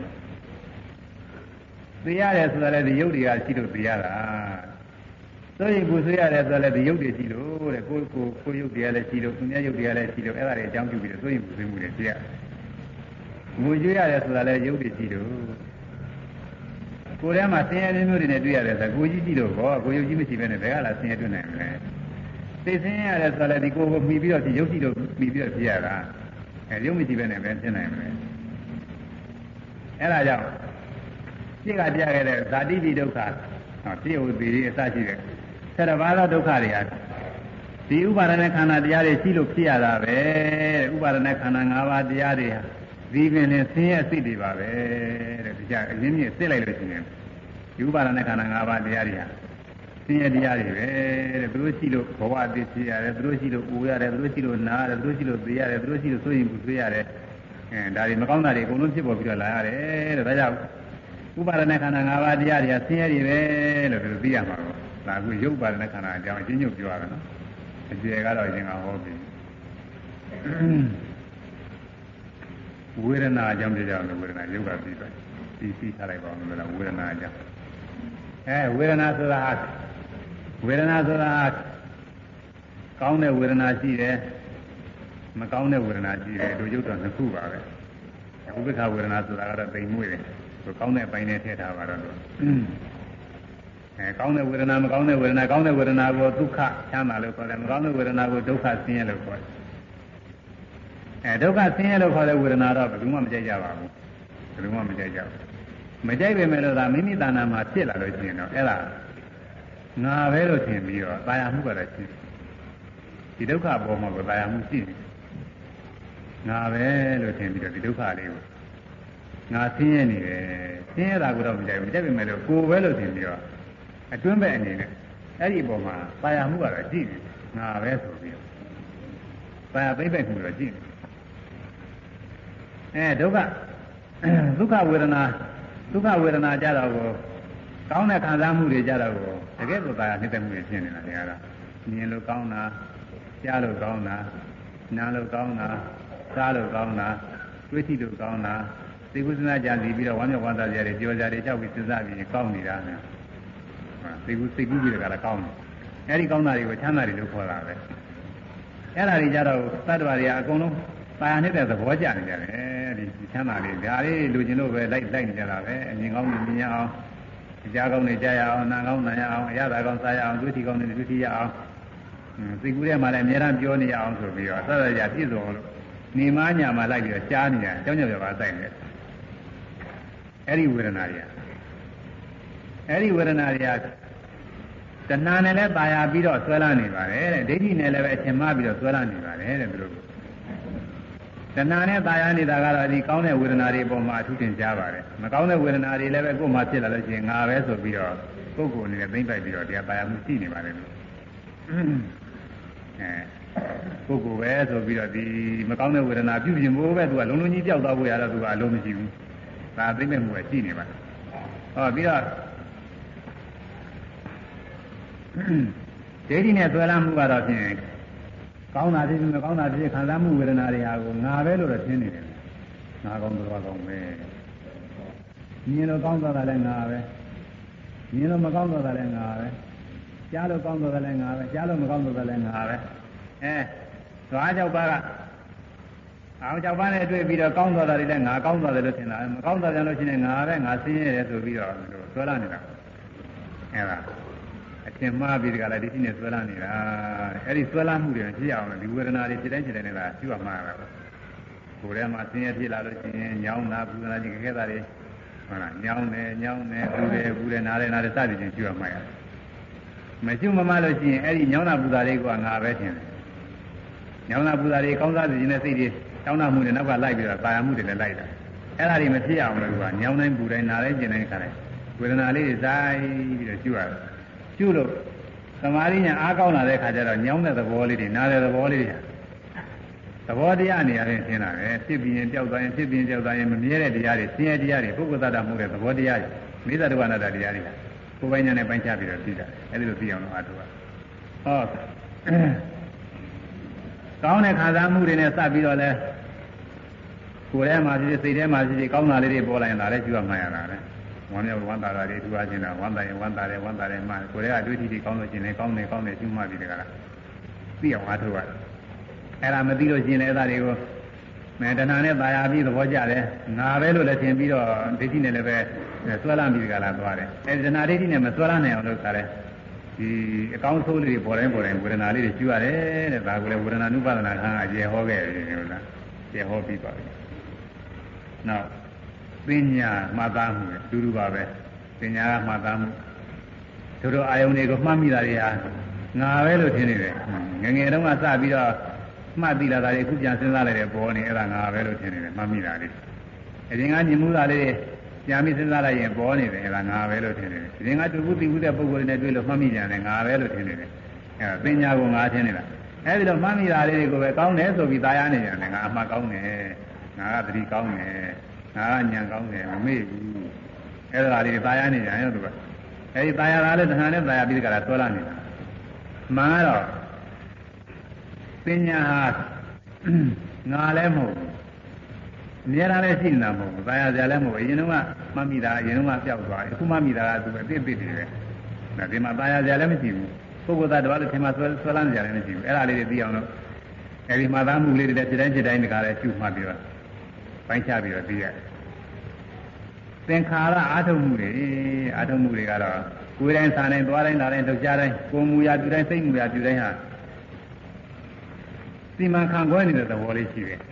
သိရတယ်ဆိုတာလည်းဒီရုပ်တွေကရှိလို့သိရတာဆိုရင်ကိုသိရတယ်ဆိုတာလည်းဒီရုပ်တွေရှိလို့တဲ့ကိုကိုကိုရုပ်တွေကလည်းရှိလို့သူများရုပ်တွေကလည်းရှိလို့အဲ့ဒါတွေအကြောင်းပြုပြီးတော့ဆိုရင်ကိုသိမှုတွေသိရငိုကြွရတယ်ဆိုတာလည်းရုပ်တွေရှိလို့ကိုယ်ထဲမှာဆင်းရဲမျိုးတွေနဲ့တွေ့ရတယ်ဆိုကိုကြီးကြည့်လို့ဘောကိုရုပ်ကြီးမရှိဘဲနဲ့ဘယ်ကလာဆင်းရဲတွေ့နိုင်မလဲသိဆင်းရဲရတယ်ဆိုလည်းဒီကိုယ်ကိုမှီပြီးတော့ဒီရုပ်ရှိလို့မှီပြီးတော့ဖြစ်ရတာအဲရုပ်မရှိဘဲနဲ့ပဲဖြစ်နိုင်မလဲအဲ့ဒါကြောင့်ပြည့်ကပြခဲ့တဲ့ဇာတိပိဒုက္ခဟောပြည့်ဝသီရိအစရှိတဲ့ဆယ်ပါးသောဒုက္ခတွေဟာဒီဥပါဒณะခန္ဓာတရားတွေရှိလို့ဖြစ်ရတာပဲဥပါဒณะခန္ဓာ၅ပါးတရားတွေဟာဒီပင်နဲ့ဆင်းရဲအစစ်တွေပါပဲတဲ့ဒီကြအရင်းမြစ်စစ်လိုက်လို့ရှိရင်ဒီဥပါဒณะခန္ဓာ၅ပါးတရားတွေဟာဆင်းရဲတရားတွေပဲတဲ့သူတို့ရှိလို့ဘဝအသစ်ဖြစ်ရတယ်သူတို့ရှိလို့ပူရတယ်သူတို့ရှိလို့နားရတယ်သူတို့ရှိလို့သိရတယ်သူတို့ရှိလို့ဆိုရင်ပူဆွေးရတယ်အဲဒါတွေမကောင်းတာတွေအကုန်လုံးဖြစ်ပေါ်ပြီးတော့လာရတယ်တဲ့ဒါကြောင့်ဥပါဒณะခန္ဓာ၅ပါးတရားတွေကဆင်းရဲတွေပဲလို့ဒီလိုသိရမှာပေါ့ဒါကရုပ်ပါဒณะခန္ဓာအကြောင်းအချင်းချင်းပြောရတာနော်အကျေကတော့ရင်ကဟောပြီဝေဒနာအကြောင်းပြောကြတယ်ဝေဒနာရုပ်ကပြီးပဲပြီးပြီးထားလိုက်ပါဦးလို့ဝေဒနာအကြောင်းအဲဝေဒနာဆိုတာဝေဒနာဆိုတာကောင်းတဲ့ဝေဒနာရှိတယ်မကောင်းတဲ့ဝေဒနာရှိတယ်တို့ရုပ်တော်နှစ်ခုပါပဲဥပ္ပခဝေဒနာဆိုတာကတော့သိမ်မွေ့တယ်သူကောင်းတဲ့အပိုင်းနဲ့ထည့်ထားပါတော့လို့အဲကောင်းတဲ့ဝေဒနာမကောင်းတဲ့ဝေဒနာကောင်းတဲ့ဝေဒနာကိုဒုက္ခချမ်းသာလို့ခေါ်တယ်မကောင်းတဲ့ဝေဒနာကိုဒုက္ခဆင်းရဲလို့ခေါ်တယ်အဲဒုက္ခဆင်းရဲလို့ခေါ်တဲ့ဝေဒနာတော့ဘယ်သူမှမကြိုက်ကြပါဘူးဘယ်သူမှမကြိုက်ကြဘူးမကြိုက်ပေမဲ့လို့ဒါမိမိတဏ္ဍာမှာဖြစ်လာလို့ရှိရင်တော့အဲ့ဒါငါပဲလို့ထင်ပြီးတော့တာယာမှုကတော့ရှိတယ်ဒီဒုက္ခပေါ်မှာကိုတာယာမှုရှိတယ်ငါပဲလို့ထင်ပြီးတော့ဒီဒုက္ခလေးကိုငါဆင်းရဲနေတယ်ဆင်းရဲတာကိုတော့မကြိုက်ဘူးမကြိုက်ပေမဲ့လို့ကိုယ်ပဲလို့ထင်ပြီးတော့အတွင်းဘက်အနေနဲ့အဲ့ဒီအပေါ်မှာတာယာမှုကတော့ရှိတယ်ငါပဲဆိုပြီးတော့တာယာသိမ့်ပိုက်မှုတော့ရှိတယ်အဲဒုက္ခဒုက္ခဝေဒနာဒုက္ခဝေဒနာကြတော့ကိုကောင်းတဲ့ခံစားမှုတွေကြတော့ကိုတကယ်ကိုတာယာနှိမ့်သက်မှုတွေဖြစ်နေတာတရားကမြင်လို့ကောင်းတာကြားလို့ကောင်းတာနားလို့ကောင်းတာစားလို့ကောင်းတာတွေးကြည့်လို့ကောင်းတာသိကုသနာကြစီပြီးတော့ဝမ်းမြောက်ဝမ်းသာကြရတယ်ကြော်ကြတယ်ကြောက်ပြီးစဉ်းစားပြီးကောင်းနေတာနဲ့သိကုသိကုပြီးတော့ကလည်းကောင်းတယ်အဲဒီကောင်းတာတွေကိုချမ်းသာတယ်လို့ခေါ်တာပဲအဲ့ဒါတွေကြတော့သတ္တဝါတွေကအကုန်လုံးတာယာနှိမ့်တဲ့သဘောကျနေကြတယ်ဒီချမ်းသာလေးဒါလေးလူချင်းတို့ပဲလိုက်လိုက်နေကြတာပဲအမြင်ကောင်းနေမြင်ရအောင်ကြားကောင်းနေကြားရအောင်နားကောင်းနားရအောင်အရသာကောင်းစားရအောင်ဒုတိကောင်းနေဒုတိရအောင်သိကူထဲမှာလည်းအများအားပြောနေရအောင်ဆိုပြီးတော့ဆက်ရရပြည့်စုံလို့နေမညာမှာလိုက်ပြီးတော့ကြားနေရတယ်အကြောင်းကြောင့်ပဲတိုက်နေတယ်အဲ့ဒီဝေဒနာတွေကအဲ့ဒီဝေဒနာတွေကတဏှာနဲ့လည်းပါရပြီးတော့ဆွဲလာနေပါတယ်တဲ့ဒိဋ္ဌိနဲ့လည်းပဲအထင်မှားပြီးတော့ဆွဲလာနေပါတယ်တဲ့ဘယ်လိုတဏှာနဲ့ပါရနေတာကတော့ဒီကောင်းတဲ့ဝေဒနာတွေပေါ်မှာအထူးတင်ကြားပါတယ်မကောင်းတဲ့ဝေဒနာတွေလည်းပဲကိုယ်မှဖြစ်လာလို့ရှိရင်ငါပဲဆိုပြီးတော့ပုဂ္ဂိုလ်အနေနဲ့သိမ့်ပိုက်ပြီးတော့တရားပါရမှုရှိနေပါတယ်လို့အဲပုဂ္ဂိုလ်ပဲဆိုပြီးတော့ဒီမကောင်းတဲ့ဝေဒနာပြုပြင်ဖို့ပဲသူကလုံးလုံးကြီးပြောက်သွားဖို့ရတော့သူကအလုံးမရှိဘူးဒါသိမ့်မဲ့မှုပဲရှိနေပါတယ်ဟောပြီးတော့ဒိဋ္ဌိနဲ့ဆွဲလာမှုကတော့ဖြင့်ကောင်းတာဖြစ်မကောင်းတာဖြစ်ခံစားမှုဝေဒနာတွေဟာကိုငါပဲလို့တော့ထင်နေတယ်ငါကောင်းတော့ကောင်းပဲမြင်လို့ကောင်းတော့တာလည်းငါပဲမြင်လို့မကောင်းတော့တာလည်းငါပဲကြားလို့ကောင်းတော့တာလည်းငါပဲကြားလို့မကောင်းတော့တာလည်းငါပဲအဲသွားကြောက်ပါကအောင်ကြောက်ပါနဲ့တွေ့ပြီးတော့ကောင်းတော့တာတွေလည်းငါကောင်းတော့တယ်လို့ထင်တာမကောင်းတော့ကြလို့ရှိရင်ငါပဲငါဆင်းရဲတယ်ဆိုပြီးတော့ဆွဲလာနေတာအဲဒါအထင်မှားပြီးတကလည်းဒီရှိနေဆွဲလာနေတာအဲ့ဒီဆွဲလာမှုတွေဖြစ်အောင်ဒီဝေဒနာတွေဖြစ်တိုင်းဖြစ်တိုင်းလည်းရှိပါမှာပဲကိုယ်ထဲမှာဆင်းရဲဖြစ်လာလို့ရှိရင်ညောင်းတာပူတာကြီးခဲတာတွေဟုတ်လားညောင်းတယ်ညောင်းတယ်ပူတယ်ပူတယ်နားတယ်နားတယ်စသည်ဖြင့်ရှိပါမှာရတယ်မရှိမမလို့ရှိရင်အဲ့ဒီညောင်းတာပူတာတွေကငါပဲထင်တယ်ညောင်းတာပူတာတွေကောင်းစားစီခြင်းနဲ့စိတ်တွေတောင်းတမှုတွေနောက်ကလိုက်ပြီးတော့ပါရမှုတွေလည်းလိုက်တာအဲ့ဒါတွေမဖြစ်အောင်လို့ကညောင်းတိုင်းပူတိုင်းနားတိုင်းကျင်တိုင်းခါတိုင်းဝေဒနာလေးတွေဆိုင်ပြီးတော့ကျူရတယ်ကျူလို့သမာဓိညာအားကောင်းလာတဲ့ခါကျတော့ညောင်းတဲ့သဘောလေးတွေနားတဲ့သဘောလေးတွေသဘောတရားအနေနဲ့ရှင်းတာပဲဖြစ်ပြီးရင်ကြောက်သွားရင်ဖြစ်ပြီးရင်ကြောက်သွားရင်မမြဲတဲ့တရားတွေဆင်းရဲတရားတွေပုဂ္ဂိုလ်သတ္တမှုတဲ့သဘောတရားတွေမိစ္ဆာဒုက္ခနာတတရားတွေကကိုယ်ပိုင်ညာနဲ့ပိုင်းခြားပြီးတော့သိတာအဲဒီလိုသိအောင်လို့အားထုတ်ရဟောကောင်းတဲ့ခံစားမှုတွေနဲ့စပ်ပြီးတော့လဲကိုယ်ထဲမှာဖြစ်စိတ်ထဲမှာဖြစ်ကောင်းတာလေးတွေပေါ်လာရင်ဒါလည်းကျူရမှရတာလေဝမ်းမြောက်ဝမ်းသာတာတွေထူအားခြင်းတာဝမ်းသာရင်ဝမ်းသာတယ်ဝမ်းသာတယ်မှကိုယ်ထဲကအတွေ့အထိတွေကောင်းလို့ခြင်းလည်းကောင်းတယ်ကောင်းတယ်ကျူးမှပြီးတကလားသိအောင်အားထုတ်ရတယ်အဲ့ဒါမသိလို့ရှင်လည်းအဲ့ဒါတွေကိုမဲတဏှာနဲ့ตายာပြီးသဘောကျတယ်ငါပဲလို့လည်းထင်ပြီးတော့ဒိဋ္ဌိနဲ့လည်းပဲဆွဲလာပြီးကြလားသွားတယ်အဲ့ဒီတဏှာဒိဋ္ဌိနဲ့မဆွဲလာနိုင်အောင်လုပ်တာလေဒီအကောင်းဆုံးလေးတွေပေါ်တိုင်းပေါ်တိုင်းဝေဒနာလေးတွေကျူရတယ်တဲ့ဒါကိုလည်းဝေဒနာနုပါဒနာခံအကျေဟောခဲ့တယ်ဟုတ်လားကျေဟောပြီးပါပြီနောက်ပညာမှတ်သားမှုအတူတူပါပဲပညာကမှတ်သားမှုတို့တို့အာယုန်တွေကိုမှတ်မိတာတွေဟာငါပဲလို့ထင်နေတယ်ငငယ်တုန်းကစပြီးတော့မှတ်သိလာတာတွေအခုပြန်စဉ်းစားလိုက်တဲ့ပေါ်နေအဲ့ဒါငါပဲလို့ထင်နေတယ်မှတ်မိတာလေးအရင်ကညင်မှုတာလေးတွေပြန်ပြီးစဉ်းစားလိုက်ရင်ပေါ်နေတယ်အဲ့ဒါငါပဲလို့ထင်နေတယ်အရင်ကတူဘူးသိဘူးတဲ့ပုံကိုယ်တွေနဲ့တွေ့လို့မှတ်မိကြတယ်ငါပဲလို့ထင်နေတယ်အဲ့ဒါပညာကိုငါထင်နေတာအဲ့ဒီတော့မှတ်မိတာလေးတွေကိုပဲကောင်းတယ်ဆိုပြီးသာယာနေရတယ်ငါအမှတ်ကောင်းတယ်ငါကသတိကောင်းတယ်ငါကညံကောင်းတယ်မမေ့ဘူးအဲ့ဒါလေးသာယာနေကြရောသူကအဲ့ဒီသာယာသားလေးတဏှာနဲ့သာယာပြီးကြတာဆွဲလာနေတာမှန်တော့ပညာဟာငါလည်းမဟုတ်ဘူးအများအားလည်းရှိနေတာမဟုတ်ဘူးသာယာစရာလည်းမဟုတ်ဘူးအရင်ကမှတ်မိတာအရင်ကပျောက်သွားတယ်အခုမှတ်မိတာကသူအသိအသိတွေပဲဒါဒီမှာသာယာစရာလည်းမရှိဘူးပုဂ္ဂိုလ်သားတော်လည်းထင်မှဆွဲဆွဲလာနေကြတယ်မရှိဘူးအဲ့ဒါလေးတွေသိအောင်လို့အဲ့ဒီမှာသားမှုလေးတွေလည်းဖြစ်တိုင်းဖြစ်တိုင်းတကားလည်းရှုမှတ်ပြီးတော့ပိုင်းခြားပြီးတော့သိရတယ်သင်္ခါရအာထုံမှုတွေအာထုံမှုတွေကတော့ကိုယ်တိုင်းစားတိုင်းသွားတိုင်းလာတိုင်းလှုပ်ရှားတိုင်းကိုယ်မူရာပြုတိုင်းစိတ်မူရာပြုတိုင်းဟာစီမံခန့်ခွဲနေတဲ့သဘောလေးရှိတယ်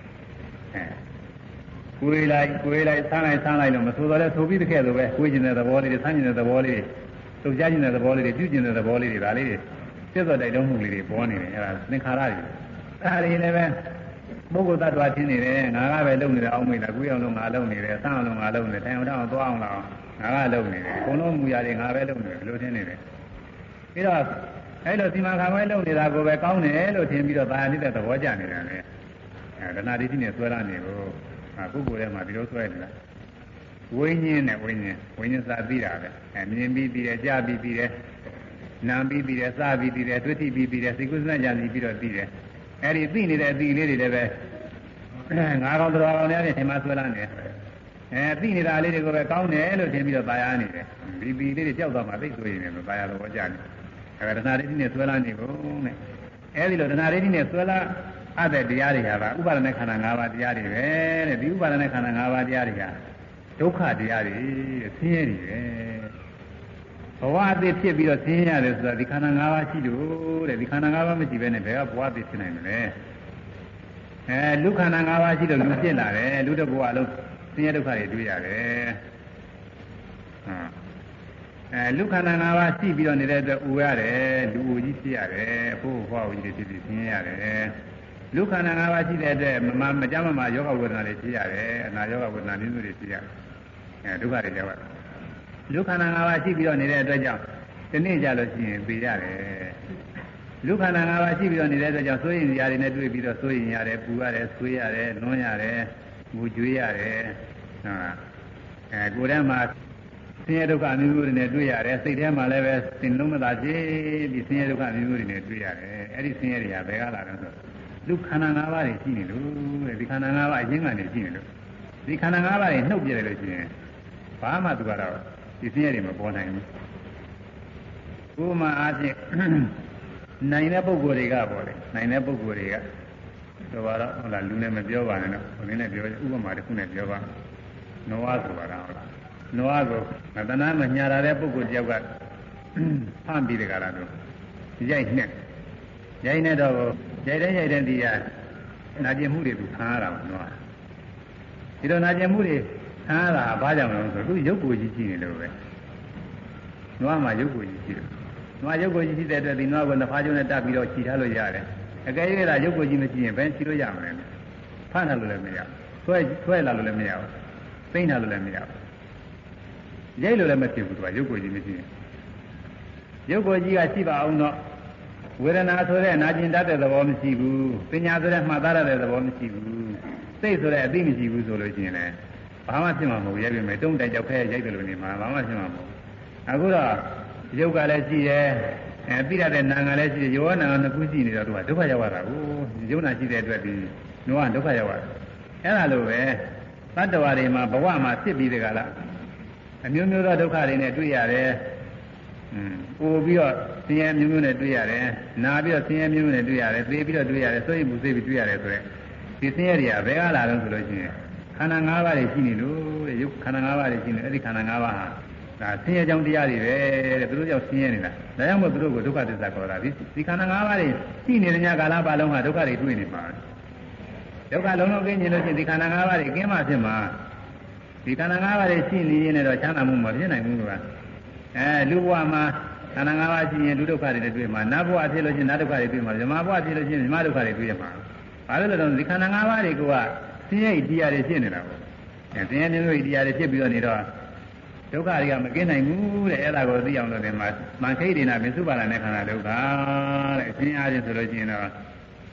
အဲကိုယ်လိုက်ကိုယ်လိုက်စားလိုက်စားလိုက်လို့မဆိုတော့လဲဆိုပြီးတခဲ့လို့ပဲကိုယ်ကျင်တဲ့သဘောလေးတွေဆန်းကျင်တဲ့သဘောလေးတွေလှုပ်ရှားကျင်တဲ့သဘောလေးတွေပြုကျင်တဲ့သဘောလေးတွေဒါလေးတွေပြည့်စုံတိုက်တုံးမှုလေးတွေပေါ်နေတယ်အဲဒါသင်္ခါရတွေအဲဒါတွေလည်းပဲပုဂ္ဂိုလ်သတ္တဝါချင်းနေတယ်ငါကပဲလုံနေတယ်အောင်မိတ်လားကိုယ်အောင်လုံးငါလုံနေတယ်ဆန်းအောင်လုံးငါလုံနေတယ်တိုင်အောင်တောင်းသွားအောင်လားငါကလုံနေတယ်ဘုံလုံးမူရတွေငါပဲလုံနေတယ်လို့ထင်နေတယ်ပြီးတော့အဲ့လိုစီမံခန့်ခွဲလုံနေတာကိုပဲကောင်းတယ်လို့ထင်ပြီးတော့ဗာယာနေတဲ့သဘောကျနေတယ်လေအဲဒနာဒိဋ္ဌိနဲ့ဆွဲလာနေကိုပုဂ္ဂိုလ်ထဲမှာဒီလိုဆွဲနေတာဝိညာဉ်နဲ့ဝိညာဉ်ဝိညာဉ်စာသိတာပဲအဲမြင်ပြီးပြီးတယ်ကြားပြီးပြီးတယ်နားပြီးပြီးတယ်စားပြီးပြီးတယ်တွေ့ထိပြီးပြီးတယ်စိတ်ကူးစမ်းကြပြီးပြီးတော့ပြီးတယ်အဲ့ဒီသိနေတဲ့အသီလေးတွေလည်းပဲငါးကောင်တော်ကောင်တွေနဲ့ထင်မှဆွဲလာနေအဲသိနေတာလေးတွေကိုပဲကောင်းတယ်လို့ထင်ပြီးတော့ဗာယာနေတယ်ဒီပြီးလေးတွေကြောက်သွားမှသိဆိုရင်လည်းဗာယာတော့ကြာနေအဲဒါဒနာဒိဋ္ဌိနဲ့ဆွဲလာနေကုန်တဲ့အဲဒီလိုဒနာဒိဋ္ဌိနဲ့ဆွဲလာအပ်တဲ့တရားတွေဟာကဥပါဒณะခန္ဓာ၅ပါးတရားတွေပဲတဲ့ဒီဥပါဒณะခန္ဓာ၅ပါးတရားတွေကဒုက္ခတရားတွေဆင်းရဲတွေပဲဘဝအသေးဖြစ်ပြီးတော့ဆင်းရဲရတယ်ဆိုတာဒီခန္ဓာ၅ပါးရှိလို့တဲ့ဒီခန္ဓာ၅ပါးမရှိဘဲနဲ့ဘယ်ကဘဝအသေးဖြစ်နိုင်မလဲအဲလူခန္ဓာ၅ပါးရှိလို့လူဖြစ်လာတယ်လူတစ်ဘဝလုံးဆင်းရဲဒုက္ခတွေတွေ့ရတယ်ဟာအဲလူခန္ဓာ၅ပါးရှိပြီးတော့နေတဲ့အတွက်ဥရတယ်လူဦးကြီးဖြစ်ရတယ်အဖို့ဘဝဦးကြီးတွေဖြစ်ပြီးဆင်းရဲရတယ်လူခန္ဓာ၅ပါးရှိတဲ့အတွက်မမကြမ်းမမယောဂဝေဒနာတွေဖြစ်ရတယ်အနာယောဂဝေဒနာမျိုးတွေဖြစ်ရတယ်အဲဒုက္ခတွေရောက်ရတယ်လူခန္ဓာ၅ပါးရှိပြီးတော့နေတဲ့အတွက်ကြောင့်ဒီနေ့ကြလို့ရှိရင်ပြေရတယ်လူခန္ဓာ၅ပါးရှိပြီးတော့နေတဲ့အတွက်ကြောင့်စိုးရင်ຢာတွေနဲ့တွေ့ပြီးတော့စိုးရင်ရတယ်ပူရတယ်ဆွေးရတယ်လွန်းရတယ်ငူကြွေးရတယ်ဟာအဲကိုယ်ထဲမှာဆင်းရဲဒုက္ခအမျိုးမျိုးတွေနဲ့တွေ့ရတယ်စိတ်ထဲမှာလည်းပဲသင်လုံးမသာဖြစ်ပြီးဆင်းရဲဒုက္ခအမျိုးမျိုးတွေနဲ့တွေ့ရတယ်အဲ့ဒီဆင်းရဲတွေကဘယ်ကလာလဲဆိုလူခန္ဓာ၅ပါးတွေရှိနေလို့တဲ့ဒီခန္ဓာ၅ပါးအရင်းကနေရှိနေလို့ဒီခန္ဓာ၅ပါးတွေနှုတ်ပြတယ်လို့ရှိရင်ဘာမှသူကတော့ဒီဆင်းရဲတွေမပေါ်နိုင်ဘူးဥပမာအားဖြင့်နိုင်တဲ့ပုဂ္ဂိုလ်တွေကပေါ့လေနိုင်တဲ့ပုဂ္ဂိုလ်တွေကဆိုတော့ဟုတ်လားလူနဲ့မပြောပါနဲ့တော့ဘုရင်နဲ့ပြောဥပမာတစ်ခုနဲ့ပြောပါနဝါဆိုတာဟုတ်လားနဝါကိုမတနာမညာတဲ့ပုဂ္ဂိုလ်တယောက်ကဖမ်းပြီးတကလားတော့ရိုက်နဲ့ရိုက်နေတော့ရိုက်တဲ့ရိုက်တဲ့ဒီကနာကျင်မှုတွေသူခံရတာပါနော်ဒီတော့နာကျင်မှုတွေခံရတာဘာကြောင့်လဲဆိုတော့သူရုပ်ကိုယ်ကြီးရှိနေလို့ပဲနွားမှာရုပ်ကိုယ်ကြီးရှိတယ်နွားရုပ်ကိုယ်ကြီးရှိတဲ့အတွက်ဒီနွားကိုနှစ်ဖားကျုံးနဲ့တပ်ပြီးတော့ခြိထားလို့ရတယ်အကယ်၍သာရုပ်ကိုယ်ကြီးမရှိရင်ဘယ်ခြိလို့ရမလဲဖမ်းတယ်လို့လည်းမရဘူးဆွဲဆွဲလာလို့လည်းမရဘူးသိမ့်တယ်လို့လည်းမရဘူးရိုက်လို့လည်းမဖြစ်ဘူးသူကရုပ်ကိုယ်ကြီးမရှိရင်ရုပ်ကိုယ်ကြီးကရှိပါအောင်တော့ဝေဒနာဆိုတဲ့နာကျင်တတ်တဲ့သဘောမရှိဘူးပညာဆိုတဲ့မှတ်သားရတဲ့သဘောမရှိဘူးစိတ်ဆိုတဲ့အသိမရှိဘူးဆိုလို့ရှိရင်လည်းဘာမှဖြစ်မှာမဟုတ်ရဲ့ပြင်မဲ့တုံးတိုက်ကြောက်ခဲရိုက်တယ်လို့နေမှာဘာမှဖြစ်မှာမဟုတ်အခုတော့ရုပ်ကလည်းရှိရဲအဲသိရတဲ့နာငါလည်းရှိရောနာနှစ်ခုရှိနေတော့သူကဒုက္ခရောက်ရတာကိုရုပ်နာရှိတဲ့အတွက်ဒီနှောကဒုက္ခရောက်ရတယ်အဲ့ဒါလိုပဲသတ္တဝါတွေမှာဘဝမှာဖြစ်ပြီးတဲ့ကလားအမျိုးမျိုးသောဒုက္ခတွေနဲ့တွေ့ရတယ်อืมပို့ပြီးတော့ဆင်းရဲမျိုးမျိုးနဲ့တွေ့ရတယ်နာပြီးတော့ဆင်းရဲမျိုးမျိုးနဲ့တွေ့ရတယ်သေပြီးတော့တွေ့ရတယ်စိုးရိမ်မှုစိတ်ပြီးတွေ့ရတယ်ဆိုရက်ဒီဆင်းရဲတွေကဘယ်ကလာတော့ဆိုလို့ရှိရင်ခန္ဓာ၅ပါးတွေရှိနေလို့တဲ့ရုပ်ခန္ဓာ၅ပါးတွေရှိနေအဲ့ဒီခန္ဓာ၅ပါးဟာဒါဆင်းရဲကြောင်းတရားတွေပဲတဲ့သူတို့ကြောင့်ဆင်းရဲနေတာဒါကြောင့်မို့သူတို့ကိုဒုက္ခသစ္စာခေါ်တာဒီဒီခန္ဓာ၅ပါးတွေရှိနေတဲ့ညကာလပတ်လုံးဟာဒုက္ခတွေတွေ့နေမှာဒုက္ခလုံးလုံးကင်းကျင်လို့ရှိရင်ဒီခန္ဓာ၅ပါးတွေကင်းမှဖြစ်မှာဒီခန္ဓာ၅ပါးတွေရှိနေရင်တော့ချမ်းသာမှုမဖြစ်နိုင်ဘူးကွာအဲလူဘဝမှာခန္ဓာ၅ပါးရှိရင်လူဒုက္ခတွေလည်းတွေ့မှာနတ်ဘဝဖြစ်လို့ရှိရင်နတ်ဒုက္ခတွေတွေ့မှာဇမဘဝဖြစ်လို့ရှိရင်ဇမဒုက္ခတွေတွေ့ရမှာဘာလို့လဲတော့ဒီခန္ဓာ၅ပါးတွေကဆင်းရဲတရားတွေဖြစ်နေတာပေါ့အဲဆင်းရဲမျိုးတရားတွေဖြစ်ပြီးတော့နေတော့ဒုက္ခတွေကမကင်းနိုင်ဘူးတဲ့အဲ့ဒါကိုသိအောင်လို့ဒီမှာမန်ခိတ်ဒေနာမစ္စုပါဒနဲ့ခန္ဓာဒုက္ခတဲ့အရှင်းအားဖြင့်ဆိုလို့ရှိရင်တော့